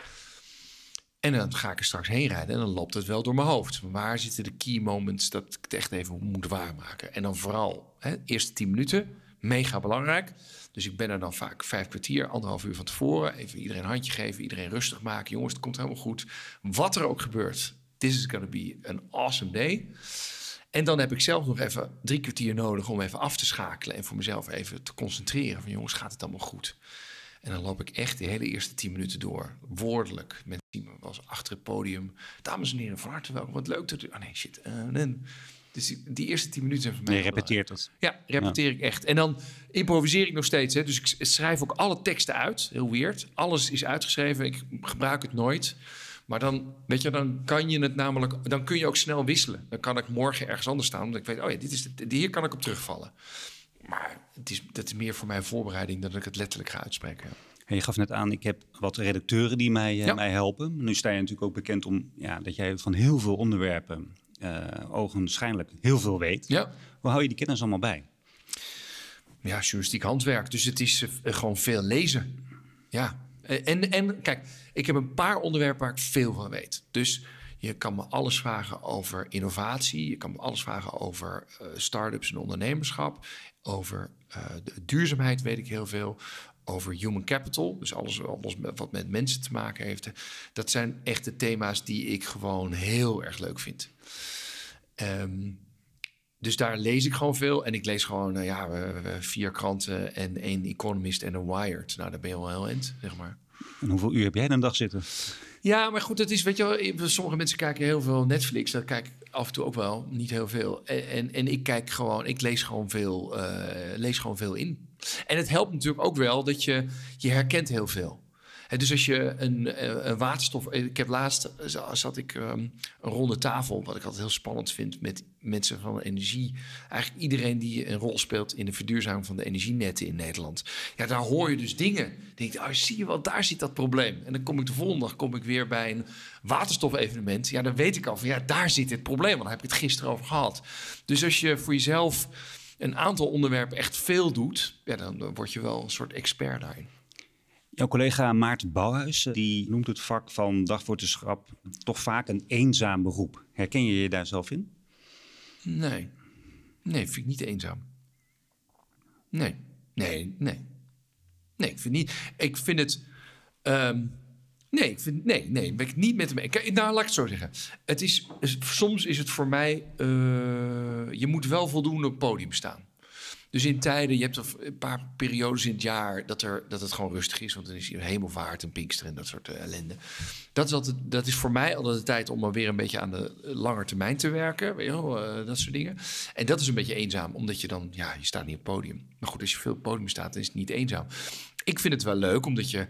En dan ga ik er straks heen rijden en dan loopt het wel door mijn hoofd. Waar zitten de key moments dat ik het echt even moet waarmaken? En dan vooral, hè, eerste tien minuten, mega belangrijk. Dus ik ben er dan vaak vijf kwartier, anderhalf uur van tevoren. Even iedereen een handje geven, iedereen rustig maken. Jongens, het komt helemaal goed. Wat er ook gebeurt, this is gonna be an awesome day. En dan heb ik zelf nog even drie kwartier nodig om even af te schakelen. En voor mezelf even te concentreren. Van jongens, gaat het allemaal goed? En dan loop ik echt de hele eerste tien minuten door. Woordelijk. Met Simon was achter het podium. Dames en heren, van harte welkom. Wat leuk dat u... Oh nee, shit. Uh, en, dus die, die eerste tien minuten zijn voor mij... Je repeteert het. Ja, repeteer ja. ik echt. En dan improviseer ik nog steeds. Hè. Dus ik schrijf ook alle teksten uit. Heel weird. Alles is uitgeschreven. Ik gebruik het nooit. Maar dan, weet je, dan kan je het namelijk... Dan kun je ook snel wisselen. Dan kan ik morgen ergens anders staan. Omdat ik weet, oh ja, dit is de, hier kan ik op terugvallen. Maar het is, dat is meer voor mijn voorbereiding dan dat ik het letterlijk ga uitspreken. En je gaf net aan, ik heb wat redacteuren die mij, uh, ja. mij helpen. Nu sta je natuurlijk ook bekend om ja, dat jij van heel veel onderwerpen uh, ogenschijnlijk heel veel weet. Ja. Hoe hou je die kennis allemaal bij? Ja, journalistiek handwerk. Dus het is uh, gewoon veel lezen. Ja. En, en kijk, ik heb een paar onderwerpen waar ik veel van weet. Dus je kan me alles vragen over innovatie. Je kan me alles vragen over uh, start-ups en ondernemerschap. Over uh, de duurzaamheid weet ik heel veel. Over human capital. Dus alles, alles wat met mensen te maken heeft. Dat zijn echt de thema's die ik gewoon heel erg leuk vind. Um, dus daar lees ik gewoon veel. En ik lees gewoon uh, ja, uh, vier kranten en één Economist en een Wired. Nou, daar ben je al heel eind, zeg maar. En hoeveel uur heb jij een dag zitten? Ja, maar goed, dat is, weet je wel, sommige mensen kijken heel veel Netflix. Dat kijk ik af en toe ook wel, niet heel veel. En, en, en ik kijk gewoon, ik lees gewoon veel, uh, lees gewoon veel in. En het helpt natuurlijk ook wel dat je, je herkent heel veel. He, dus als je een, een waterstof... Ik heb laatst, zat ik um, een ronde tafel, wat ik altijd heel spannend vind, met mensen van energie. Eigenlijk iedereen die een rol speelt in de verduurzaming van de energienetten in Nederland. Ja, daar hoor je dus dingen. Dan denk je, oh, zie je wel, daar zit dat probleem. En dan kom ik de volgende dag kom ik weer bij een waterstofevenement. Ja, dan weet ik al van, ja, daar zit het probleem. Want daar heb ik het gisteren over gehad. Dus als je voor jezelf een aantal onderwerpen echt veel doet, ja, dan, dan word je wel een soort expert daarin. Jouw collega Maarten Bouwhuis, die noemt het vak van dagvoorzitterschap toch vaak een eenzaam beroep. Herken je je daar zelf in? Nee. Nee, vind ik niet eenzaam. Nee, nee, nee. Nee, ik vind niet... Ik vind het... Um, nee, ik vind, nee, nee, ben ik niet met hem... Kijk, nou, laat ik het zo zeggen. Het is, soms is het voor mij... Uh, je moet wel voldoende op het podium staan. Dus in tijden, je hebt een paar periodes in het jaar dat, er, dat het gewoon rustig is. Want dan is hier hemelvaart en Pinkster en dat soort uh, ellende. Dat is, altijd, dat is voor mij altijd de tijd om weer een beetje aan de lange termijn te werken. Weet je wel, uh, dat soort dingen. En dat is een beetje eenzaam, omdat je dan... Ja, je staat niet op het podium. Maar goed, als je veel op het podium staat, dan is het niet eenzaam. Ik vind het wel leuk, omdat je...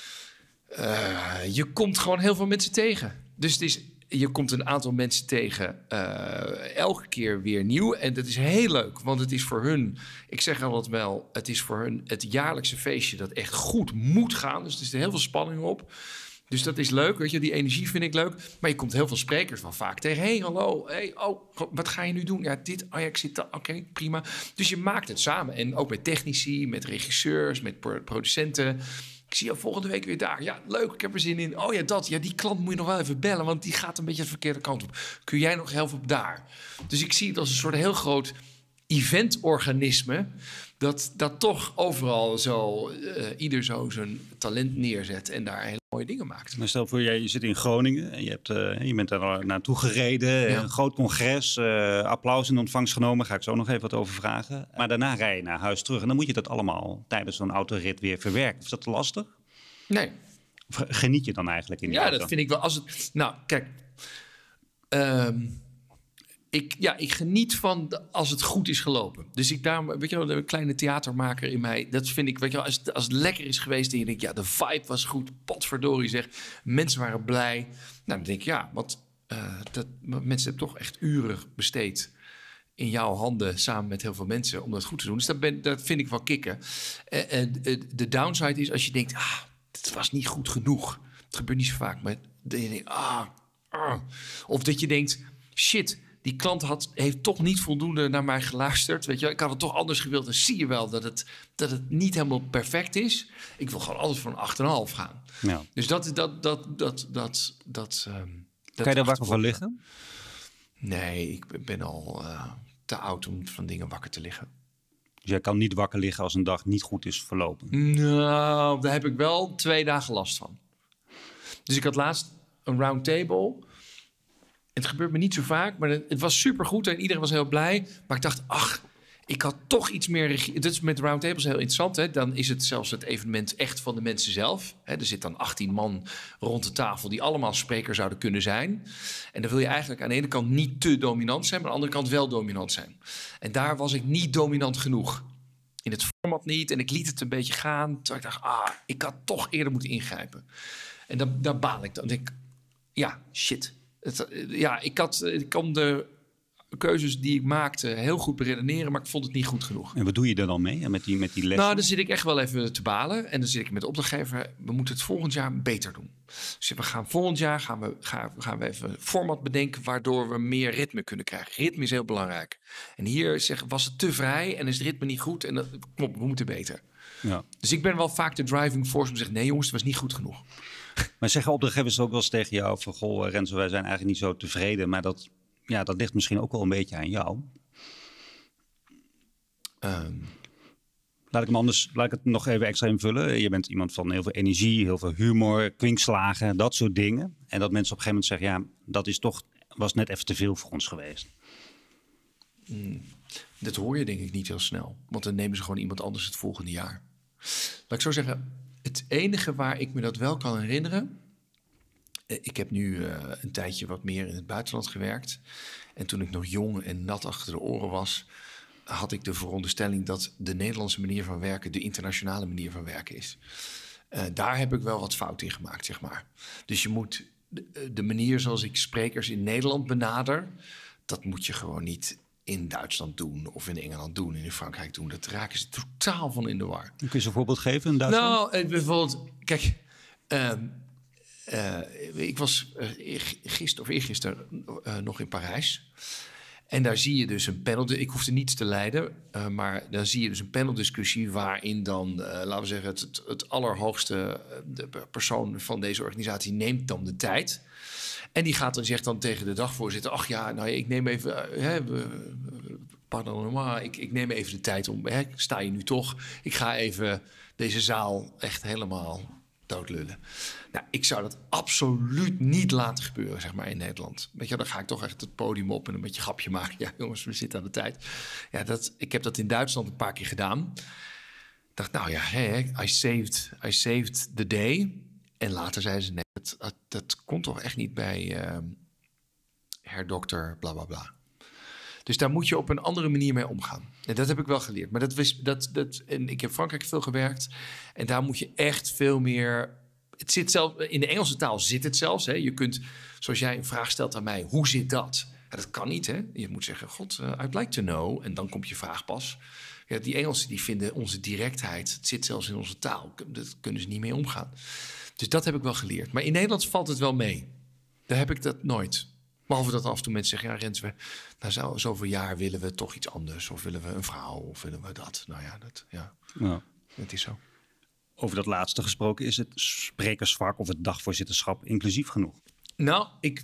Uh, je komt gewoon heel veel mensen tegen. Dus het is... Je komt een aantal mensen tegen, uh, elke keer weer nieuw. En dat is heel leuk, want het is voor hun... Ik zeg altijd wel, het is voor hun het jaarlijkse feestje... dat echt goed moet gaan. Dus er zit heel veel spanning op. Dus dat is leuk, weet je. Die energie vind ik leuk. Maar je komt heel veel sprekers van vaak tegen. Hey, hallo. Hey, oh, wat ga je nu doen? Ja, dit. Oh ja, ik zit... Oké, okay, prima. Dus je maakt het samen. En ook met technici, met regisseurs, met producenten... Ik zie je volgende week weer daar. Ja, leuk, ik heb er zin in. Oh ja, dat. Ja, die klant moet je nog wel even bellen... want die gaat een beetje de verkeerde kant op. Kun jij nog helpen op daar? Dus ik zie het als een soort heel groot eventorganisme... dat, dat toch overal zo... Uh, ieder zo zijn talent neerzet... en daar hele mooie dingen maakt. Maar stel voor, jij je zit in Groningen... en je, hebt, uh, je bent daar naartoe gereden... Ja. Een groot congres, uh, applaus in ontvangst genomen... ga ik zo nog even wat over vragen. Maar daarna rij je naar huis terug... en dan moet je dat allemaal tijdens zo'n autorit weer verwerken. Is dat lastig? Nee. Of geniet je dan eigenlijk in die Ja, auto? dat vind ik wel. Als het, nou, kijk... Um, Ik, ja, ik geniet van de, als het goed is gelopen. Dus ik daar, weet je wel, de kleine theatermaker in mij... dat vind ik, weet je wel, als het, als het lekker is geweest... en je denkt, ja, de vibe was goed, potverdorie zeg. Mensen waren blij. Nou, dan denk ik, ja, want uh, dat, mensen hebben toch echt uren besteed... in jouw handen, samen met heel veel mensen... om dat goed te doen. Dus dat, ben, dat vind ik wel kicken. Uh, uh, de downside is als je denkt... ah, het was niet goed genoeg. Het gebeurt niet zo vaak, maar dat je denkt... ah, ah. Of dat je denkt, shit... Die klant had, heeft toch niet voldoende naar mij geluisterd. Weet je, ik had het toch anders gewild. Dan zie je wel dat het, dat het niet helemaal perfect is. Ik wil gewoon altijd voor een acht komma vijf gaan. Ja. Dus dat is dat, dat, dat, dat, dat, um, dat... Kan je daar wakker van liggen? Nee, ik ben al uh, te oud om van dingen wakker te liggen. Dus jij kan niet wakker liggen als een dag niet goed is verlopen? Nou, daar heb ik wel twee dagen last van. Dus ik had laatst een round table... Het gebeurt me niet zo vaak, maar het was supergoed en iedereen was heel blij. Maar ik dacht, ach, ik had toch iets meer regie. Dat is met roundtables heel interessant. Hè? Dan is het zelfs het evenement echt van de mensen zelf. Hè? Er zit dan achttien man rond de tafel die allemaal spreker zouden kunnen zijn. En dan wil je eigenlijk aan de ene kant niet te dominant zijn... maar aan de andere kant wel dominant zijn. En daar was ik niet dominant genoeg. In het format niet. En ik liet het een beetje gaan. Toen ik dacht, ah, ik had toch eerder moeten ingrijpen. En dan, daar baal ik dan. Dan denk ik, ja, shit... Het, ja, ik, had, ik kon de keuzes die ik maakte heel goed beredeneren... maar ik vond het niet goed genoeg. En wat doe je er dan mee, met die, met die lessen? Nou, dan zit ik echt wel even te balen. En dan zit ik met de opdrachtgever... we moeten het volgend jaar beter doen. Dus we gaan volgend jaar gaan we, gaan, gaan we even een format bedenken... waardoor we meer ritme kunnen krijgen. Ritme is heel belangrijk. En hier zeg, was het te vrij en is het ritme niet goed... en dat, klopt, we moeten beter. Ja. Dus ik ben wel vaak de driving force om te zeggen... nee jongens, het was niet goed genoeg. Maar zeggen opdrachtgevers ook wel eens tegen jou van... goh, Renzo, wij zijn eigenlijk niet zo tevreden... maar dat, ja, dat ligt misschien ook wel een beetje aan jou. Um. Laat ik hem anders, laat ik het nog even extra invullen. Je bent iemand van heel veel energie, heel veel humor, kwinkslagen, dat soort dingen. En dat mensen op een gegeven moment zeggen... ja, dat is toch, was net even te veel voor ons geweest. Mm, dat hoor je denk ik niet heel snel. Want dan nemen ze gewoon iemand anders het volgende jaar. Laat ik zo zeggen... Het enige waar ik me dat wel kan herinneren... Ik heb nu uh, een tijdje wat meer in het buitenland gewerkt. En toen ik nog jong en nat achter de oren was... had ik de veronderstelling dat de Nederlandse manier van werken... de internationale manier van werken is. Uh, daar heb ik wel wat fout in gemaakt, zeg maar. Dus je moet de, de manier zoals ik sprekers in Nederland benader... dat moet je gewoon niet... in Duitsland doen of in Engeland doen en in Frankrijk doen. Dat raken ze totaal van in de war. Kun je ze een voorbeeld geven in Duitsland? Nou, bijvoorbeeld, kijk, uh, uh, ik was uh, gisteren of eergisteren uh, nog in Parijs. En daar zie je dus een panel. Ik hoefde niets te leiden, uh, maar daar zie je dus een paneldiscussie waarin dan, uh, laten we zeggen, het, het, het allerhoogste de persoon van deze organisatie neemt dan de tijd. En die gaat dan, zegt dan tegen de dagvoorzitter... ach ja, nou ik neem even... Uh, hè, pardon, maar ik, ik neem even de tijd om. Hè, ik sta hier nu toch. Ik ga even deze zaal echt helemaal doodlullen. Nou, ik zou dat absoluut niet laten gebeuren, zeg maar, in Nederland. Weet je, dan ga ik toch echt het podium op en een beetje grapje maken. Ja, jongens, we zitten aan de tijd. Ja, dat, ik heb dat in Duitsland een paar keer gedaan. Ik dacht, nou ja, hey, I saved, I saved the day. En later zeiden ze, nee, dat, dat, dat komt toch echt niet bij uh, herdokter, bla, bla, bla. Dus daar moet je op een andere manier mee omgaan. En dat heb ik wel geleerd. Maar dat was, dat, dat, en ik heb in Frankrijk veel gewerkt. En daar moet je echt veel meer... Het zit zelf, in de Engelse taal zit het zelfs. Hè. Je kunt, zoals jij een vraag stelt aan mij, hoe zit dat? Ja, dat kan niet, hè. Je moet zeggen, god, uh, I'd like to know. En dan komt je vraag pas. Ja, die Engelsen die vinden onze directheid, het zit zelfs in onze taal. Daar kunnen ze niet mee omgaan. Dus dat heb ik wel geleerd. Maar in Nederland valt het wel mee. Daar heb ik dat nooit. Behalve dat af en toe mensen zeggen, ja, Rens, we, na zo, zoveel jaar willen we toch iets anders. Of willen we een vrouw, of willen we dat. Nou ja, dat, ja. ja. Het is zo. Over dat laatste gesproken, is het sprekersvak of het dagvoorzitterschap inclusief genoeg? Nou, ik,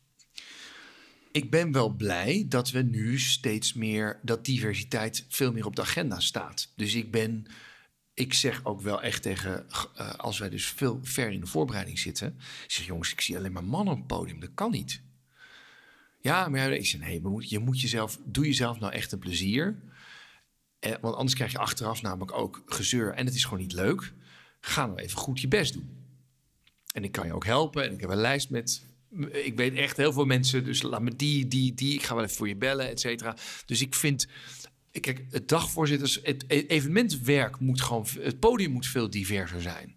ik ben wel blij dat we nu steeds meer, dat diversiteit veel meer op de agenda staat. Dus ik ben, ik zeg ook wel echt tegen, uh, als wij dus veel ver in de voorbereiding zitten. Ik zeg, jongens, ik zie alleen maar mannen op het podium, dat kan niet. Ja, maar ik zeg, nee, je moet jezelf, doe jezelf nou echt een plezier. Eh, want anders krijg je achteraf namelijk ook gezeur. En het is gewoon niet leuk. Ga nou even goed je best doen. En ik kan je ook helpen. En ik heb een lijst met... Ik weet echt heel veel mensen. Dus laat me die, die, die. Ik ga wel even voor je bellen, et cetera. Dus ik vind... Kijk, het dagvoorzitters... Het evenementwerk moet gewoon... Het podium moet veel diverser zijn.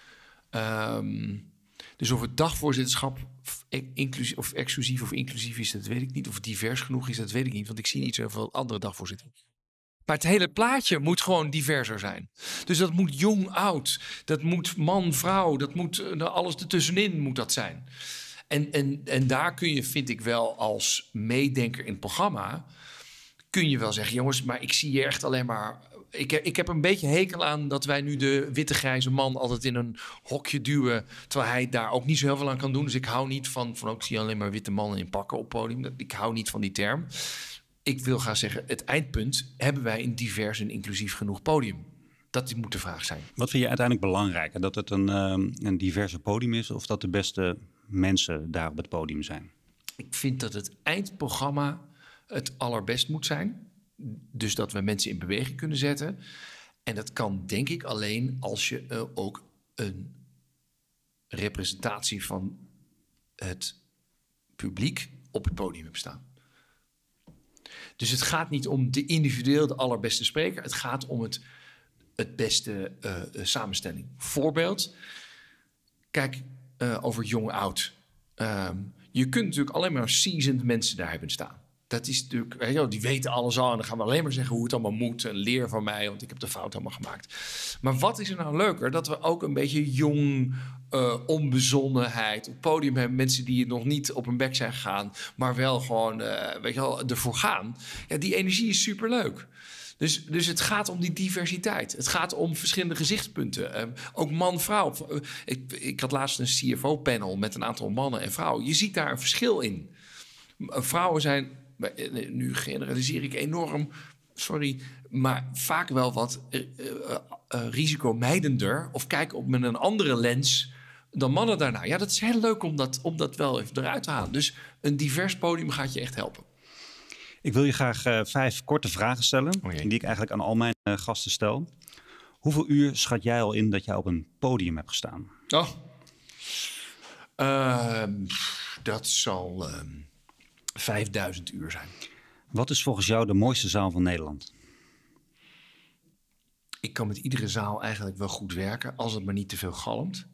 Um, dus of het dagvoorzitterschap inclusief, of exclusief of inclusief is, dat weet ik niet. Of het divers genoeg is, dat weet ik niet. Want ik zie niet zoveel andere dagvoorzitters. Maar het hele plaatje moet gewoon diverser zijn. Dus dat moet jong, oud. Dat moet man, vrouw. Dat moet alles ertussenin moet dat zijn. En, en, en daar kun je, vind ik wel, als meedenker in het programma... kun je wel zeggen, jongens, maar ik zie hier echt alleen maar... Ik heb, ik heb een beetje hekel aan dat wij nu de witte grijze man altijd in een hokje duwen, terwijl hij daar ook niet zo heel veel aan kan doen. Dus ik hou niet van, van ook zie je alleen maar witte mannen in pakken op podium. Ik hou niet van die term. Ik wil graag zeggen, het eindpunt, hebben wij een divers en inclusief genoeg podium? Dat moet de vraag zijn. Wat vind je uiteindelijk belangrijker? Dat het een, um, een diverse podium is of dat de beste mensen daar op het podium zijn? Ik vind dat het eindprogramma het allerbest moet zijn. Dus dat we mensen in beweging kunnen zetten. En dat kan denk ik alleen als je uh, ook een representatie van het publiek op het podium hebt staan. Dus het gaat niet om de individueel de allerbeste spreker. Het gaat om het, het beste uh, uh, samenstelling. Voorbeeld. Kijk, uh, over jong-oud. Um, je kunt natuurlijk alleen maar seasoned mensen daar hebben staan. Dat is natuurlijk, weet je, die weten alles al. En dan gaan we alleen maar zeggen hoe het allemaal moet. En leer van mij, want ik heb de fout allemaal gemaakt. Maar wat is er nou leuker? Dat we ook een beetje jong, uh, onbezonnenheid op het podium hebben. Mensen die nog niet op hun bek zijn gegaan, maar wel gewoon, uh, weet je wel, ervoor gaan. Ja, die energie is superleuk. Dus, dus het gaat om die diversiteit. Het gaat om verschillende gezichtspunten. Uh, ook man-vrouw. Uh, ik, ik had laatst een C F O-panel met een aantal mannen en vrouwen. Je ziet daar een verschil in. Uh, vrouwen zijn... Nu generaliseer ik enorm, sorry, maar vaak wel wat uh, uh, uh, risicomijdender of kijken op met een andere lens dan mannen daarna. Ja, dat is heel leuk om dat, om dat wel even eruit te halen. Dus een divers podium gaat je echt helpen. Ik wil je graag uh, vijf korte vragen stellen, oh die ik eigenlijk aan al mijn uh, gasten stel. Hoeveel uur schat jij al in dat jij op een podium hebt gestaan? Oh, uh, dat zal... Uh, vijfduizend uur zijn. Wat is volgens jou de mooiste zaal van Nederland? Ik kan met iedere zaal eigenlijk wel goed werken, als het maar niet te veel galmt.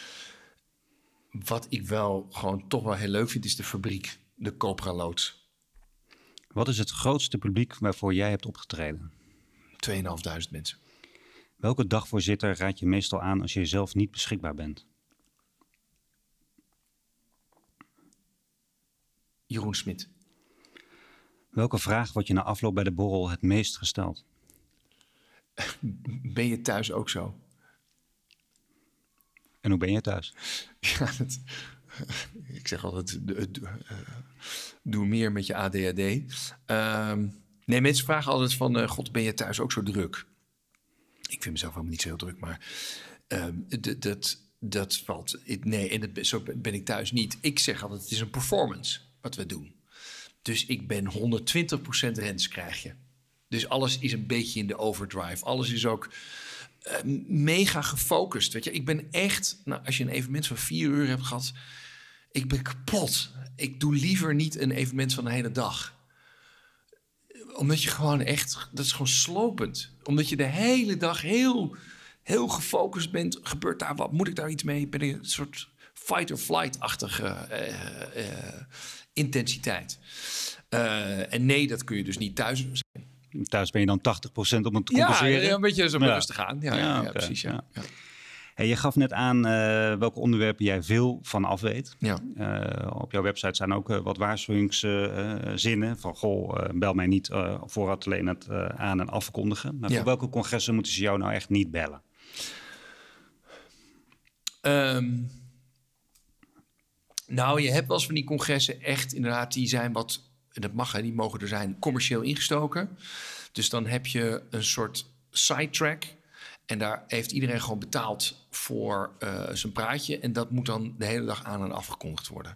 Wat ik wel gewoon toch wel heel leuk vind, is de fabriek, de Copra Loods. Wat is het grootste publiek waarvoor jij hebt opgetreden? tweeënhalfduizend mensen. Welke dagvoorzitter raad je meestal aan als je zelf niet beschikbaar bent? Jeroen Smit. Welke vraag wordt je na afloop bij de borrel het meest gesteld? Ben je thuis ook zo? En hoe ben je thuis? Ja, dat, ik zeg altijd, doe, doe, doe meer met je A D H D. Um, Nee, mensen vragen altijd van... Uh, God, ben je thuis ook zo druk? Ik vind mezelf helemaal niet zo heel druk, maar... Uh, d- dat, dat valt... Nee, en dat, zo ben ik thuis niet. Ik zeg altijd, het is een performance wat we doen. Dus ik ben honderdtwintig procent rens krijg je. Dus alles is een beetje in de overdrive. Alles is ook uh, mega gefocust. Weet je, ik ben echt... Nou, als je een evenement van vier uur hebt gehad... Ik ben kapot. Ik doe liever niet een evenement van een hele dag. Omdat je gewoon echt... Dat is gewoon slopend. Omdat je de hele dag heel, heel gefocust bent. Gebeurt daar wat? Moet ik daar iets mee? Ben ik een soort fight-or-flight-achtige uh, uh, intensiteit. Uh, en nee, dat kun je dus niet thuis zijn. Thuis ben je dan tachtig procent om het te compenseren? Ja, een beetje zo ja. rustig aan. Ja, ja, ja, ja okay. precies. Ja. Ja. Hey, je gaf net aan uh, welke onderwerpen jij veel van af weet. Ja. Uh, op jouw website staan ook uh, wat waarschuwingszinnen. Uh, van, goh, uh, bel mij niet uh, vooraf alleen het uh, aan- en afkondigen. Maar ja. voor welke congressen moeten ze jou nou echt niet bellen? Um, nou, je hebt wel eens van die congressen echt inderdaad, die zijn wat... En dat mag, hè, die mogen er zijn, commercieel ingestoken. Dus dan heb je een soort sidetrack... En daar heeft iedereen gewoon betaald voor uh, zijn praatje. En dat moet dan de hele dag aan en afgekondigd worden.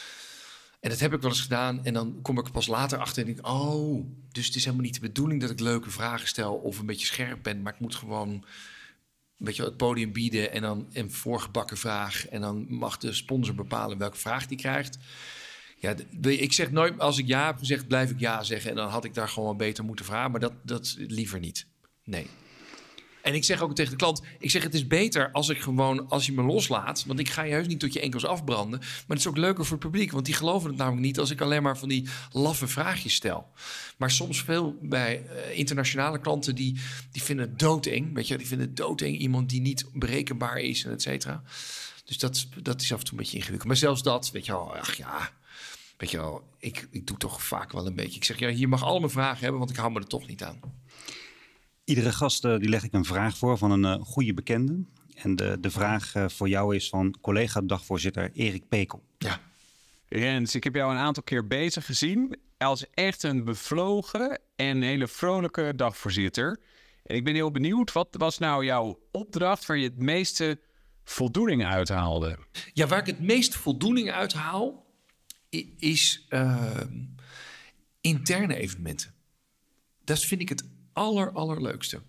En dat heb ik wel eens gedaan. En dan kom ik er pas later achter en denk ik... oh, dus het is helemaal niet de bedoeling dat ik leuke vragen stel... of een beetje scherp ben. Maar ik moet gewoon een beetje het podium bieden... en dan een voorgebakken vraag. En dan mag de sponsor bepalen welke vraag die krijgt. Ja, ik zeg nooit, als ik ja heb gezegd, blijf ik ja zeggen. En dan had ik daar gewoon beter moeten vragen. Maar dat, dat liever niet. Nee. En ik zeg ook tegen de klant, ik zeg het is beter als ik gewoon, als je me loslaat. Want ik ga je heus niet tot je enkels afbranden. Maar het is ook leuker voor het publiek. Want die geloven het namelijk niet als ik alleen maar van die laffe vraagjes stel. Maar soms veel bij uh, internationale klanten die, die vinden het doodeng. Weet je, die vinden het doodeng. Iemand die niet berekenbaar is en et cetera. Dus dat, dat is af en toe een beetje ingewikkeld. Maar zelfs dat, weet je wel, ach ja... Weet je wel, ik, ik doe toch vaak wel een beetje. Ik zeg, ja, je mag allemaal vragen hebben, want ik hou me er toch niet aan. Iedere gast uh, die leg ik een vraag voor van een uh, goede bekende. En de, de vraag uh, voor jou is van collega-dagvoorzitter Erik Pekel. Ja. Rens, ik heb jou een aantal keer bezig gezien als echt een bevlogen en hele vrolijke dagvoorzitter. En ik ben heel benieuwd, wat was nou jouw opdracht waar je het meeste voldoening uit haalde? Ja, waar ik het meest voldoening uit haal, is uh, interne evenementen. Dat vind ik het aller, allerleukste.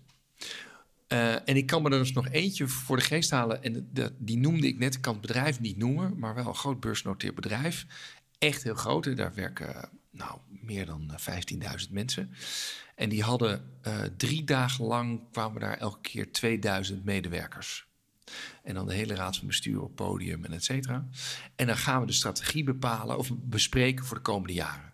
Uh, en ik kan me er dus nog eentje voor de geest halen. En de, de, die noemde ik net. Ik kan het bedrijf niet noemen, maar wel een groot beursgenoteerd bedrijf. Echt heel groot. En daar werken nou, meer dan vijftienduizend mensen. En die hadden uh, drie dagen lang, kwamen daar elke keer tweeduizend medewerkers. En dan de hele raad van bestuur op podium en et cetera. En dan gaan we de strategie bepalen of bespreken voor de komende jaren.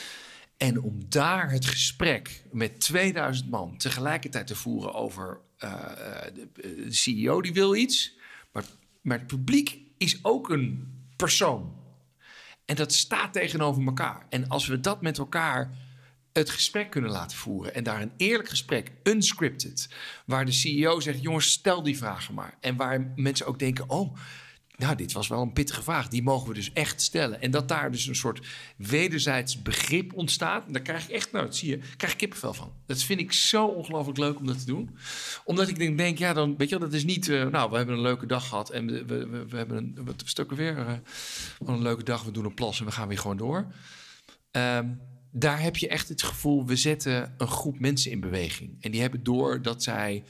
En om daar het gesprek met tweeduizend man tegelijkertijd te voeren over uh, de, de C E O die wil iets. Maar, maar het publiek is ook een persoon. En dat staat tegenover elkaar. En als we dat met elkaar het gesprek kunnen laten voeren. En daar een eerlijk gesprek, unscripted. Waar de C E O zegt, jongens, stel die vragen maar. En waar mensen ook denken, oh, nou, dit was wel een pittige vraag. Die mogen we dus echt stellen. En dat daar dus een soort wederzijds begrip ontstaat. En daar krijg ik echt, nou, dat zie je, krijg ik kippenvel van. Dat vind ik zo ongelooflijk leuk om dat te doen. Omdat ik denk, denk ja, dan, weet je wel, dat is niet, uh, nou, we hebben een leuke dag gehad. En we, we, we, we hebben een, wat stukken weer, uh, een leuke dag. We doen een plas en we gaan weer gewoon door. Um, Daar heb je echt het gevoel, we zetten een groep mensen in beweging. En die hebben door dat zij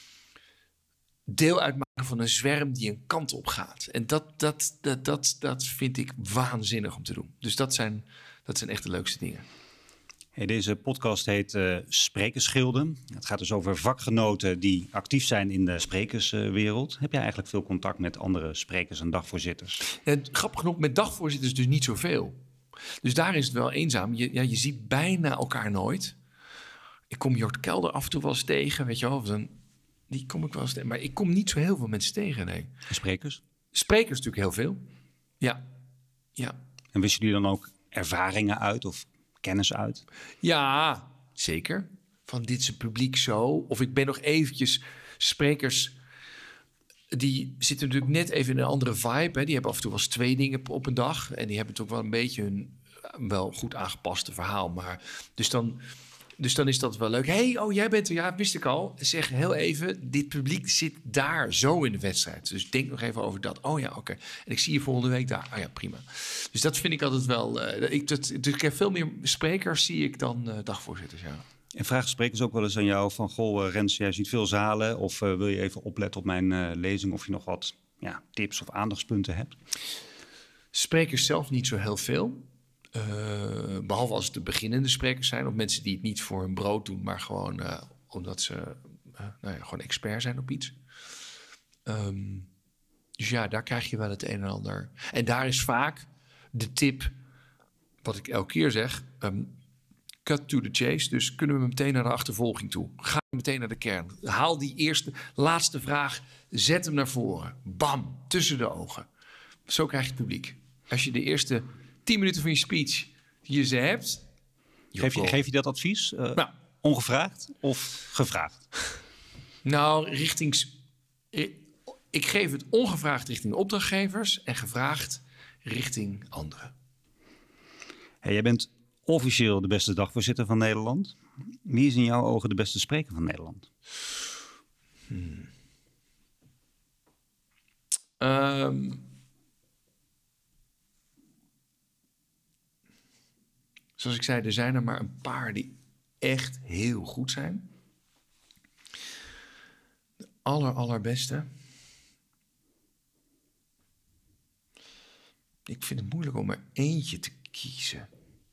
deel uitmaken van een zwerm die een kant op gaat. En dat, dat, dat, dat, dat vind ik waanzinnig om te doen. Dus dat zijn, dat zijn echt de leukste dingen. Hey, deze podcast heet uh, Sprekersgilden. Het gaat dus over vakgenoten die actief zijn in de sprekerswereld. Heb jij eigenlijk veel contact met andere sprekers en dagvoorzitters? Ja, grappig genoeg, met dagvoorzitters dus niet zoveel. Dus daar is het wel eenzaam. Je, ja, je ziet bijna elkaar nooit. Ik kom Jort Kelder af en toe wel eens tegen, weet je wel. Dan, die kom ik wel eens tegen. Maar ik kom niet zo heel veel mensen tegen, nee. En sprekers? Sprekers natuurlijk heel veel. Ja. Ja. En wisten jullie dan ook ervaringen uit of kennis uit? Ja, zeker. Van dit is het publiek zo. Of ik ben nog eventjes sprekers. Die zitten natuurlijk net even in een andere vibe. Hè. Die hebben af en toe wel eens twee dingen op een dag. En die hebben toch wel een beetje hun wel goed aangepaste verhaal. Maar dus dan Dus dan is dat wel leuk. Hé, hey, oh, jij bent er. Ja, wist ik al. Zeg heel even, dit publiek zit daar zo in de wedstrijd. Dus denk nog even over dat. Oh ja, oké. Okay. En ik zie je volgende week daar. Oh ja, prima. Dus dat vind ik altijd wel... Uh, ik, dat, dus ik heb veel meer sprekers zie ik dan uh, dagvoorzitters, ja. En vragen sprekers ook wel eens aan jou van... Goh, uh, Rens, jij ziet veel zalen. Of uh, wil je even opletten op mijn uh, lezing... of je nog wat ja, tips of aandachtspunten hebt? Sprekers zelf niet zo heel veel. Uh, behalve als het de beginnende sprekers zijn... of mensen die het niet voor hun brood doen... maar gewoon uh, omdat ze uh, nou ja, gewoon expert zijn op iets. Um, dus ja, daar krijg je wel het een en ander. En daar is vaak de tip... wat ik elke keer zeg... Um, cut to the chase. Dus kunnen we meteen naar de achtervolging toe. Ga meteen naar de kern. Haal die eerste, laatste vraag. Zet hem naar voren. Bam, tussen de ogen. Zo krijg je het publiek. Als je de eerste tien minuten van je speech je ze hebt... Geef je, geef je dat advies? Uh, nou, ongevraagd of gevraagd? Nou, richting... Ik geef het ongevraagd richting opdrachtgevers... en gevraagd richting anderen. Hey, jij bent officieel de beste dagvoorzitter van Nederland. Wie is in jouw ogen de beste spreker van Nederland? Hmm. Um, zoals ik zei, er zijn er maar een paar die echt heel goed zijn. De aller, allerbeste. Ik vind het moeilijk om er eentje te kiezen.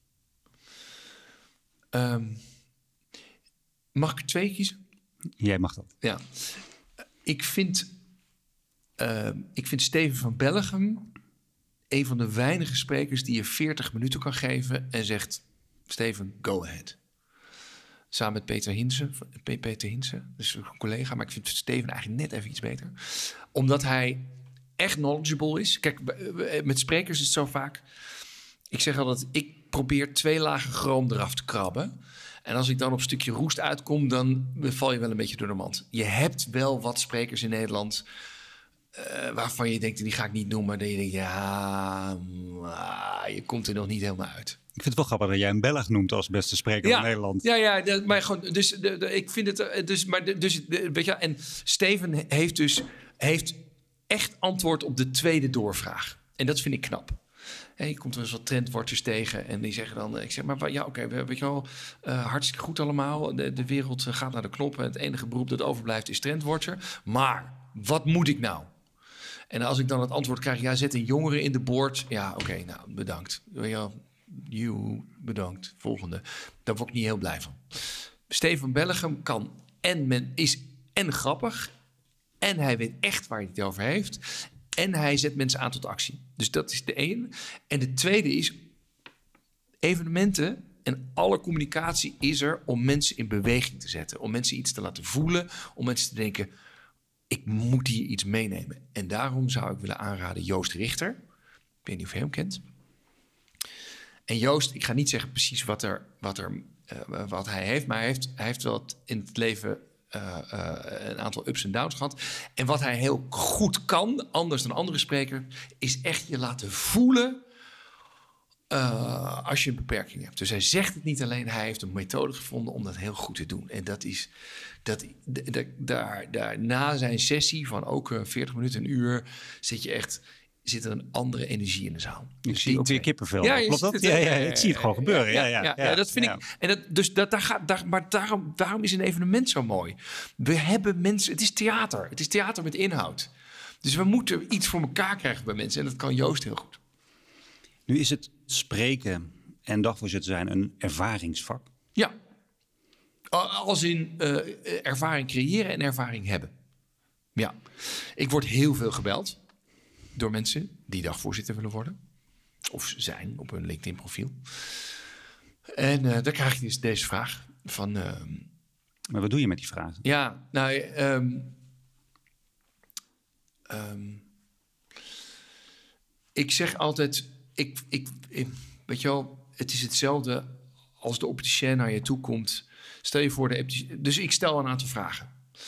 Um, mag ik er twee kiezen? Jij mag dat. Ja. Ik vind, uh, ik vind Steven van Bellegem een van de weinige sprekers die je veertig minuten kan geven en zegt: Steven, go ahead. Samen met Peter Hinsen, Peter Hinsen, dus een collega, maar ik vind Steven eigenlijk net even iets beter. Omdat hij echt knowledgeable is. Kijk, met sprekers is het zo vaak. Ik zeg altijd, ik probeer twee lagen chroom eraf te krabben. En als ik dan op een stukje roest uitkom, dan val je wel een beetje door de mand. Je hebt wel wat sprekers in Nederland uh, waarvan je denkt, die ga ik niet noemen. Dat je denkt, ja, uh, je komt er nog niet helemaal uit. Ik vind het wel grappig dat jij een Belg noemt als beste spreker ja, van Nederland. Ja, ja, de, maar gewoon, dus de, de, ik vind het, dus, maar de, dus, de, weet je, en Steven heeft dus heeft echt antwoord op de tweede doorvraag. En dat vind ik knap. Hey, je komt wel eens wat trendwatchers tegen en die zeggen dan... Ik zeg, maar ja, oké, okay, weet je wel, uh, hartstikke goed allemaal. De, de wereld gaat naar de knoppen. Het enige beroep dat overblijft is trendwatcher. Maar wat moet ik nou? En als ik dan het antwoord krijg, ja, zet een jongere in de board. Ja, oké, okay, nou, bedankt. Ja, you, bedankt. Volgende. Daar word ik niet heel blij van. Steven Bellegem kan en men is en grappig... en hij weet echt waar hij het over heeft... en hij zet mensen aan tot actie. Dus dat is de ene. En de tweede is... evenementen en alle communicatie is er... om mensen in beweging te zetten. Om mensen iets te laten voelen. Om mensen te denken... ik moet hier iets meenemen. En daarom zou ik willen aanraden Joost Richter. Ik weet niet of je hem kent. En Joost, ik ga niet zeggen precies wat, er, wat, er, uh, wat hij heeft... maar hij heeft, hij heeft wel in het leven... Uh, uh, een aantal ups en downs gehad. En wat hij heel goed kan, anders dan andere sprekers... is echt je laten voelen uh, als je een beperking hebt. Dus hij zegt het niet alleen, hij heeft een methode gevonden... om dat heel goed te doen. En dat is... Dat, d- d- daar, daar, na zijn sessie van ook uh, veertig minuten, een uur... zit je echt... zit er een andere energie in de zaal. Ik zie ook weer kippenvel. Ja, klopt dat? Het, ja, ja, ik zie het gewoon gebeuren. Ja, ja, ja, ja, ja, dat vind ja. ik. En dat, dus dat, daar gaat, daar, maar daarom, daarom is een evenement zo mooi. We hebben mensen. Het is theater. Het is theater met inhoud. Dus we moeten iets voor elkaar krijgen bij mensen. En dat kan Joost heel goed. Nu is het spreken en dagvoorzitter zijn een ervaringsvak. Ja. Als in uh, ervaring creëren en ervaring hebben. Ja. Ik word heel veel gebeld. Door mensen die dagvoorzitter willen worden. Of zijn op hun LinkedIn-profiel. En uh, dan krijg je dus deze vraag van... Uh, maar wat doe je met die vragen? Ja, nou... Um, um, ik zeg altijd... Ik, ik, ik, weet je wel, het is hetzelfde als de opticien naar je toe komt. Stel je voor de... Dus ik stel een aantal vragen.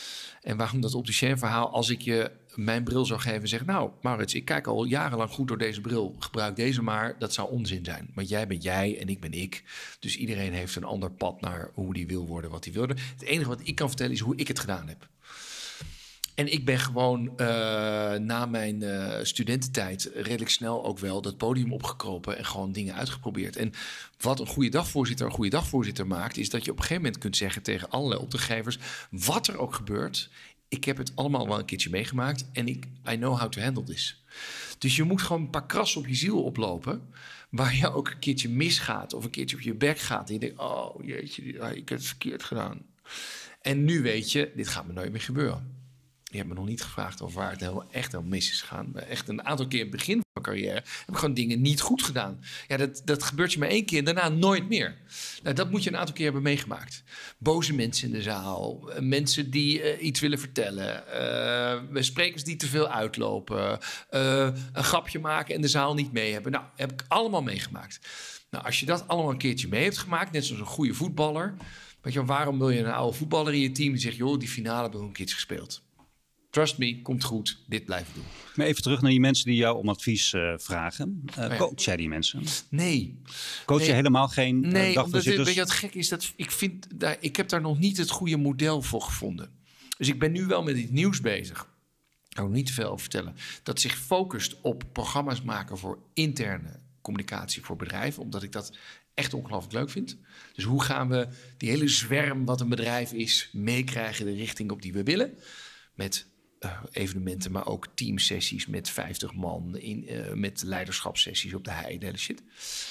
En waarom dat opticien verhaal, als ik je mijn bril zou geven en zeg... nou, Maurits, ik kijk al jarenlang goed door deze bril. Gebruik deze maar, dat zou onzin zijn. Want jij bent jij en ik ben ik. Dus iedereen heeft een ander pad naar hoe die wil worden, wat hij wilde. Het enige wat ik kan vertellen is hoe ik het gedaan heb. En ik ben gewoon uh, na mijn uh, studententijd redelijk snel ook wel dat podium opgekropen en gewoon dingen uitgeprobeerd. En wat een goede dagvoorzitter een goede dagvoorzitter maakt, is dat je op een gegeven moment kunt zeggen tegen allerlei opdrachtgevers, wat er ook gebeurt, ik heb het allemaal wel een keertje meegemaakt en ik I know how to handle this. Dus je moet gewoon een paar krassen op je ziel oplopen, waar je ook een keertje misgaat of een keertje op je bek gaat. En je denkt, oh jeetje, ik heb het verkeerd gedaan. En nu weet je, dit gaat me nooit meer gebeuren. Je hebt me nog niet gevraagd over waar het heel, echt heel mis is gegaan. Echt een aantal keer in het begin van mijn carrière heb ik gewoon dingen niet goed gedaan. Ja, dat, dat gebeurt je maar één keer en daarna nooit meer. Nou, dat moet je een aantal keer hebben meegemaakt. Boze mensen in de zaal, mensen die uh, iets willen vertellen, uh, sprekers die te veel uitlopen, uh, een grapje maken en de zaal niet mee hebben. Nou, heb ik allemaal meegemaakt. Nou, als je dat allemaal een keertje mee hebt gemaakt, net zoals een goede voetballer, weet je, waarom wil je een oude voetballer in je team die zegt, joh, die finale hebben we een keertje gespeeld. Trust me, komt goed, dit blijven doen. Maar even terug naar die mensen die jou om advies uh, vragen. Uh, oh ja. Coach jij die mensen? Nee. Coach nee. je helemaal geen uh, nee, dagvoorzitters? Omdat, weet je wat gek is? Dat ik, vind, daar, ik heb daar nog niet het goede model voor gevonden. Dus ik ben nu wel met iets nieuws bezig. Ik kan er niet te veel over vertellen. Dat zich focust op programma's maken voor interne communicatie voor bedrijven. Omdat ik dat echt ongelooflijk leuk vind. Dus hoe gaan we die hele zwerm wat een bedrijf is meekrijgen de richting op die we willen? Met Uh, evenementen, maar ook teamsessies met vijftig man, in, uh, met leiderschapssessies op de hei, de hele shit.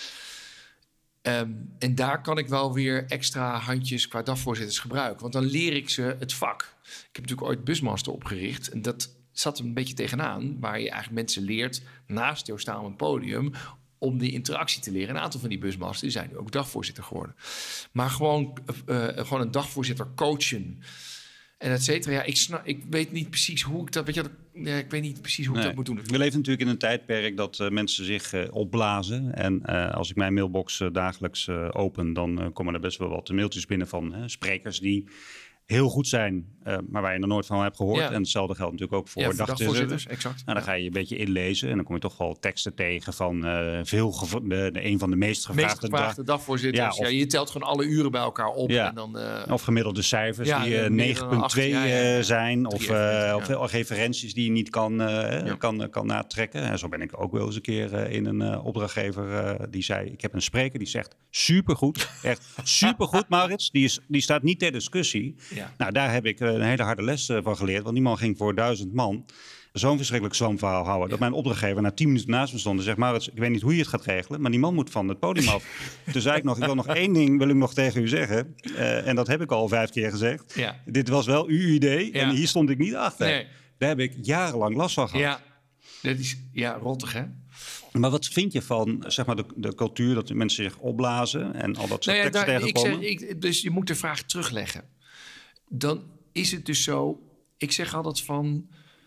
Um, en daar kan ik wel weer extra handjes qua dagvoorzitters gebruiken, want dan leer ik ze het vak. Ik heb natuurlijk ooit Busmaster opgericht en dat zat er een beetje tegenaan, waar je eigenlijk mensen leert naast jou staan op een podium om die interactie te leren. Een aantal van die busmasters zijn nu ook dagvoorzitter geworden. Maar gewoon, uh, gewoon een dagvoorzitter coachen en et cetera. Ja, ik, snap, ik weet niet precies hoe ik dat... Weet je, ja, ik weet niet precies hoe nee. ik dat moet doen. We leven natuurlijk in een tijdperk dat uh, mensen zich uh, opblazen. En uh, als ik mijn mailbox uh, dagelijks uh, open, dan uh, komen er best wel wat mailtjes binnen van uh, sprekers die heel goed zijn, uh, maar waar je er nooit van hebt gehoord. Ja. En hetzelfde geldt natuurlijk ook voor, ja, voor dagvoorzitters. Exact. Nou, dan ga je een beetje inlezen en dan kom je toch wel teksten tegen van uh, veel gevo- de, de een van de meest gevraagde, meest gevraagde dag- dagvoorzitters. Ja, of, ja, je telt gewoon alle uren bij elkaar op. Ja, en dan, uh, of gemiddelde cijfers ja, die uh, negen komma twee ja, ja, ja. zijn. Of, uh, ja. of, of referenties die je niet kan, uh, ja. kan, kan natrekken. En zo ben ik ook wel eens een keer uh, in een uh, opdrachtgever uh, die zei, ik heb een spreker die zegt supergoed. Echt supergoed, Maurits. Die, is, die staat niet ter discussie. Ja. Nou, daar heb ik een hele harde les uh, van geleerd. Want die man ging voor duizend man zo'n verschrikkelijk zwamverhaal houden. Ja. Dat mijn opdrachtgever na tien minuten naast me stond en zegt, Maurits, ik weet niet hoe je het gaat regelen, maar die man moet van het podium af. Toen zei ik nog, ik wil nog één ding wil ik nog tegen u zeggen. Uh, en dat heb ik al vijf keer gezegd. Ja. Dit was wel uw idee ja. en hier stond ik niet achter. Nee. Daar heb ik jarenlang last van gehad. Ja, dat is ja, rottig hè. Maar wat vind je van zeg maar, de, de cultuur dat mensen zich opblazen en al dat soort nou ja, teksten daar, tegenkomen? Ik zeg, ik, dus je moet de vraag terugleggen. Dan is het dus zo, ik zeg altijd van,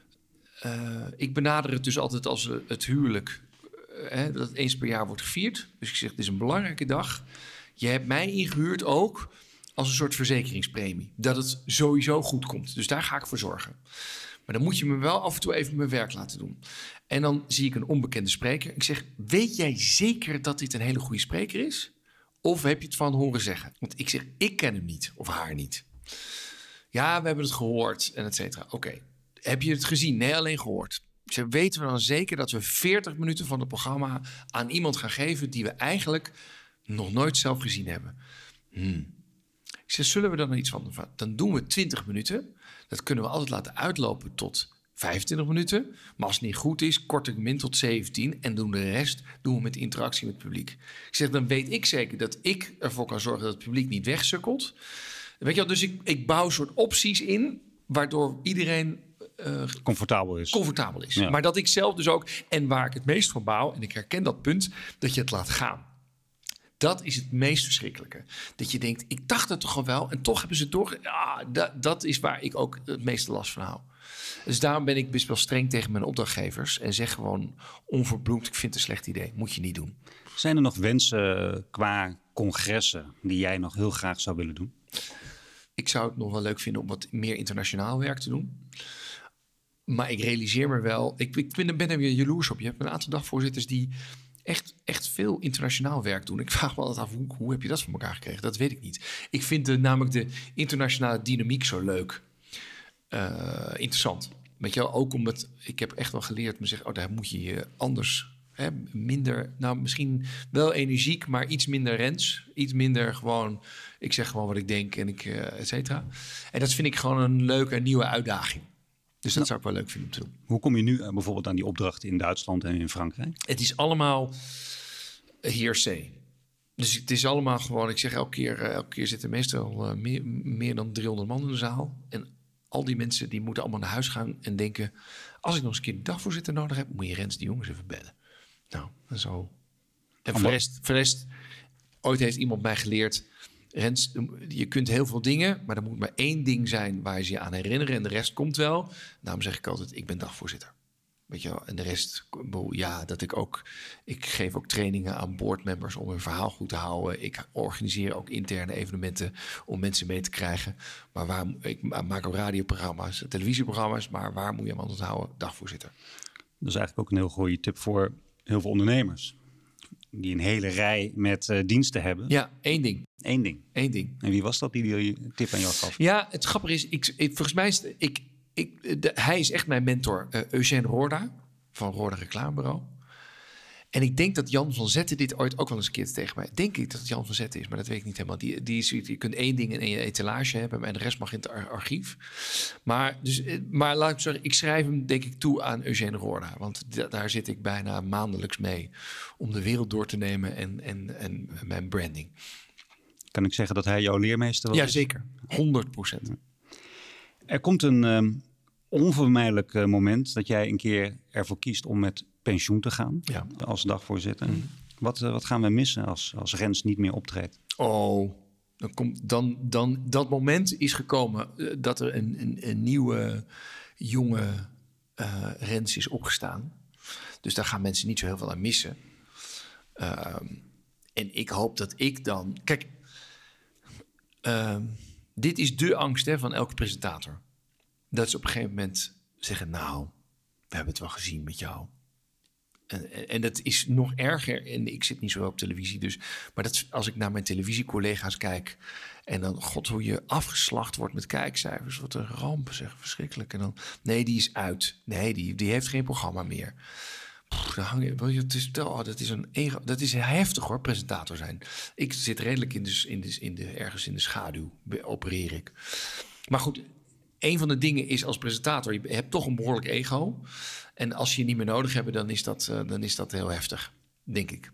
uh, ik benader het dus altijd als het huwelijk, uh, hè, dat het eens per jaar wordt gevierd. Dus ik zeg, het is een belangrijke dag. Je hebt mij ingehuurd ook als een soort verzekeringspremie. Dat het sowieso goed komt. Dus daar ga ik voor zorgen. Maar dan moet je me wel af en toe even mijn werk laten doen. En dan zie ik een onbekende spreker. Ik zeg, weet jij zeker dat dit een hele goede spreker is? Of heb je het van horen zeggen? Want ik zeg, ik ken hem niet of haar niet. Ja, we hebben het gehoord en et cetera. Oké, okay. Heb je het gezien? Nee, alleen gehoord. Dus weten we dan zeker dat we veertig minuten van het programma aan iemand gaan geven die we eigenlijk nog nooit zelf gezien hebben? Hmm. Ik zeg, zullen we dan er iets van doen? Dan doen we twintig minuten. Dat kunnen we altijd laten uitlopen tot vijfentwintig minuten. Maar als het niet goed is, kort ik hem in tot zeventien. En doen de rest doen we met interactie met het publiek. Ik zeg, dan weet ik zeker dat ik ervoor kan zorgen dat het publiek niet wegsukkelt. Weet je wel, dus ik, ik bouw een soort opties in, waardoor iedereen uh, comfortabel is. Comfortabel is. Ja. Maar dat ik zelf dus ook, en waar ik het meest van bouw, en ik herken dat punt, dat je het laat gaan. Dat is het meest verschrikkelijke. Dat je denkt, ik dacht het toch al wel, en toch hebben ze het door. Ja, dat, dat is waar ik ook het meeste last van hou. Dus daarom ben ik best wel streng tegen mijn opdrachtgevers en zeg gewoon onverbloemd, ik vind het een slecht idee, moet je niet doen. Zijn er nog wensen qua congressen die jij nog heel graag zou willen doen? ik zou het nog wel leuk vinden om wat meer internationaal werk te doen. Maar ik realiseer me wel, ik, ik ben, ben er weer jaloers op. Je hebt een aantal dagvoorzitters die echt, echt veel internationaal werk doen. Ik vraag me altijd af, hoe, hoe heb je dat voor elkaar gekregen? Dat weet ik niet. Ik vind de, namelijk de internationale dynamiek zo leuk. Uh, interessant. Weet je wel, ook omdat ik heb echt wel geleerd me zeggen, oh, daar moet je je anders, hè, minder, nou misschien wel energiek, maar iets minder rens, iets minder gewoon, ik zeg gewoon wat ik denk en ik, uh, et cetera. En dat vind ik gewoon een leuke nieuwe uitdaging. Dus dat ja. zou ik wel leuk vinden om te doen. Hoe kom je nu uh, bijvoorbeeld aan die opdrachten in Duitsland en in Frankrijk? Het is allemaal hearsay. Dus het is allemaal gewoon, ik zeg elke keer, uh, elke keer zitten meestal uh, meer, meer dan driehonderd man in de zaal. En al die mensen die moeten allemaal naar huis gaan en denken, als ik nog eens een keer de dagvoorzitter nodig heb, moet je Rens die jongens even bellen. Nou, en zo. En voor de rest, voor de rest, ooit heeft iemand mij geleerd, Rens, je kunt heel veel dingen, maar er moet maar één ding zijn waar je je aan herinneren en de rest komt wel. Daarom zeg ik altijd, ik ben dagvoorzitter. Weet je wel, en de rest, ja, dat ik ook, ik geef ook trainingen aan boardmembers om hun verhaal goed te houden. Ik organiseer ook interne evenementen om mensen mee te krijgen. Maar waar, ik maak ook radioprogramma's, televisieprogramma's, maar waar moet je hem aan onthouden? Dagvoorzitter. Dat is eigenlijk ook een heel goede tip voor heel veel ondernemers. Die een hele rij met uh, diensten hebben. Ja, één ding. Eén ding. Eén ding. En wie was dat die die tip aan jou gaf? Ja, het grappige is, ik, ik, volgens mij is het, ik, ik, de, hij is echt mijn mentor, uh, Eugène Roorda van Roorda Reclamebureau. En ik denk dat Jan van Zetten dit ooit ook wel eens een keer tegen mij. Denk ik dat het Jan van Zetten is, maar dat weet ik niet helemaal. Die, die is, je kunt één ding in één etalage hebben en de rest mag in het archief. Maar, dus, maar laat ik zeggen, ik schrijf hem denk ik toe aan Eugène Roorda. Want d- daar zit ik bijna maandelijks mee om de wereld door te nemen en, en, en mijn branding. Kan ik zeggen dat hij jouw leermeester was? Ja, zeker. honderd procent. Er komt een um, onvermijdelijk uh, moment dat jij een keer ervoor kiest om met pensioen te gaan. Ja. Als dagvoorzitter. Mm. Wat, uh, wat gaan we missen als, als Rens niet meer optreedt? Oh, dan komt dan, dan dat moment is gekomen uh, dat er een, een, een nieuwe jonge uh, Rens is opgestaan. Dus daar gaan mensen niet zo heel veel aan missen. Uh, en ik hoop dat ik dan... Kijk, uh, dit is de angst hè, van elke presentator. Dat ze op een gegeven moment zeggen, nou, we hebben het wel gezien met jou. En, en dat is nog erger. En ik zit niet zo op televisie, dus. Maar dat, als ik naar mijn televisiecollega's kijk. En dan, god, hoe je afgeslacht wordt met kijkcijfers. Wat een ramp, zeg, verschrikkelijk. En dan, nee, die is uit. Nee, die, die heeft geen programma meer. Pff, dan hang je, het is, oh, dat is een ego, dat is heftig hoor, presentator zijn. Ik zit redelijk in de, in de, in de, ergens in de schaduw, opereer ik. Maar goed, een van de dingen is als presentator, je hebt toch een behoorlijk ego. En als je je niet meer nodig hebt, dan is dat, uh, dan is dat heel heftig, denk ik.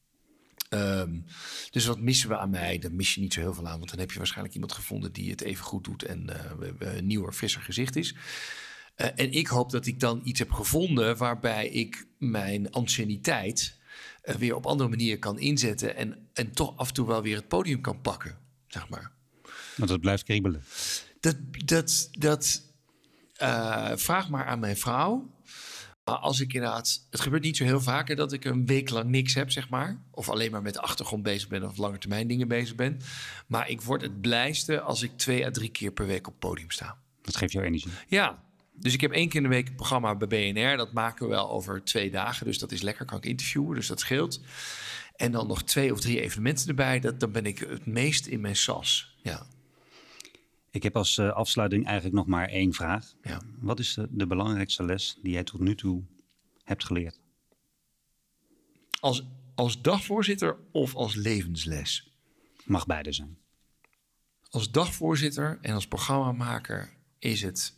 Um, dus wat missen we aan mij? Dan mis je niet zo heel veel aan. Want dan heb je waarschijnlijk iemand gevonden die het even goed doet en uh, een nieuwer, frisser gezicht is. Uh, en ik hoop dat ik dan iets heb gevonden waarbij ik mijn anciëniteit uh, weer op andere manieren kan inzetten. En, en toch af en toe wel weer het podium kan pakken, zeg maar. Want het blijft kriebelen. Dat, dat, dat uh, vraag maar aan mijn vrouw. Maar als ik inderdaad... Het gebeurt niet zo heel vaak hè, dat ik een week lang niks heb, zeg maar. Of alleen maar met de achtergrond bezig ben of lange termijn dingen bezig ben. Maar ik word het blijste als ik twee à drie keer per week op het podium sta. Dat geeft jou energie. Ja, dus ik heb één keer in de week een programma bij B N R. Dat maken we wel over twee dagen. Dus dat is lekker, kan ik interviewen, dus dat scheelt. En dan nog twee of drie evenementen erbij. Dat, dan ben ik het meest in mijn sas, ja. Ik heb als uh, afsluiting eigenlijk nog maar één vraag. Ja. Wat is de, de belangrijkste les die jij tot nu toe hebt geleerd? Als, als dagvoorzitter of als levensles? Mag beide zijn. Als dagvoorzitter en als programmamaker is het...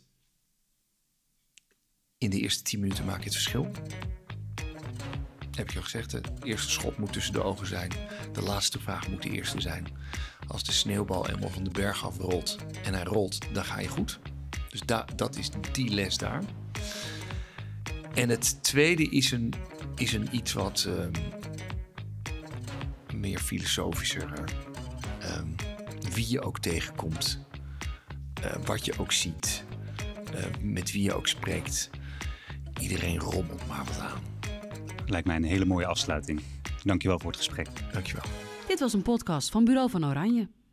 In de eerste tien minuten maak je het verschil. Heb je al gezegd, het eerste schot moet tussen de ogen zijn. De laatste vraag moet de eerste zijn. Als de sneeuwbal eenmaal van de berg afrolt en hij rolt, dan ga je goed. Dus da, dat is die les daar. En het tweede is een, is een iets wat um, meer filosofischer. Um, wie je ook tegenkomt, uh, wat je ook ziet, uh, met wie je ook spreekt. Iedereen rommelt maar wat aan. Lijkt mij een hele mooie afsluiting. Dankjewel voor het gesprek. Dankjewel. Dit was een podcast van Bureau van Oranje.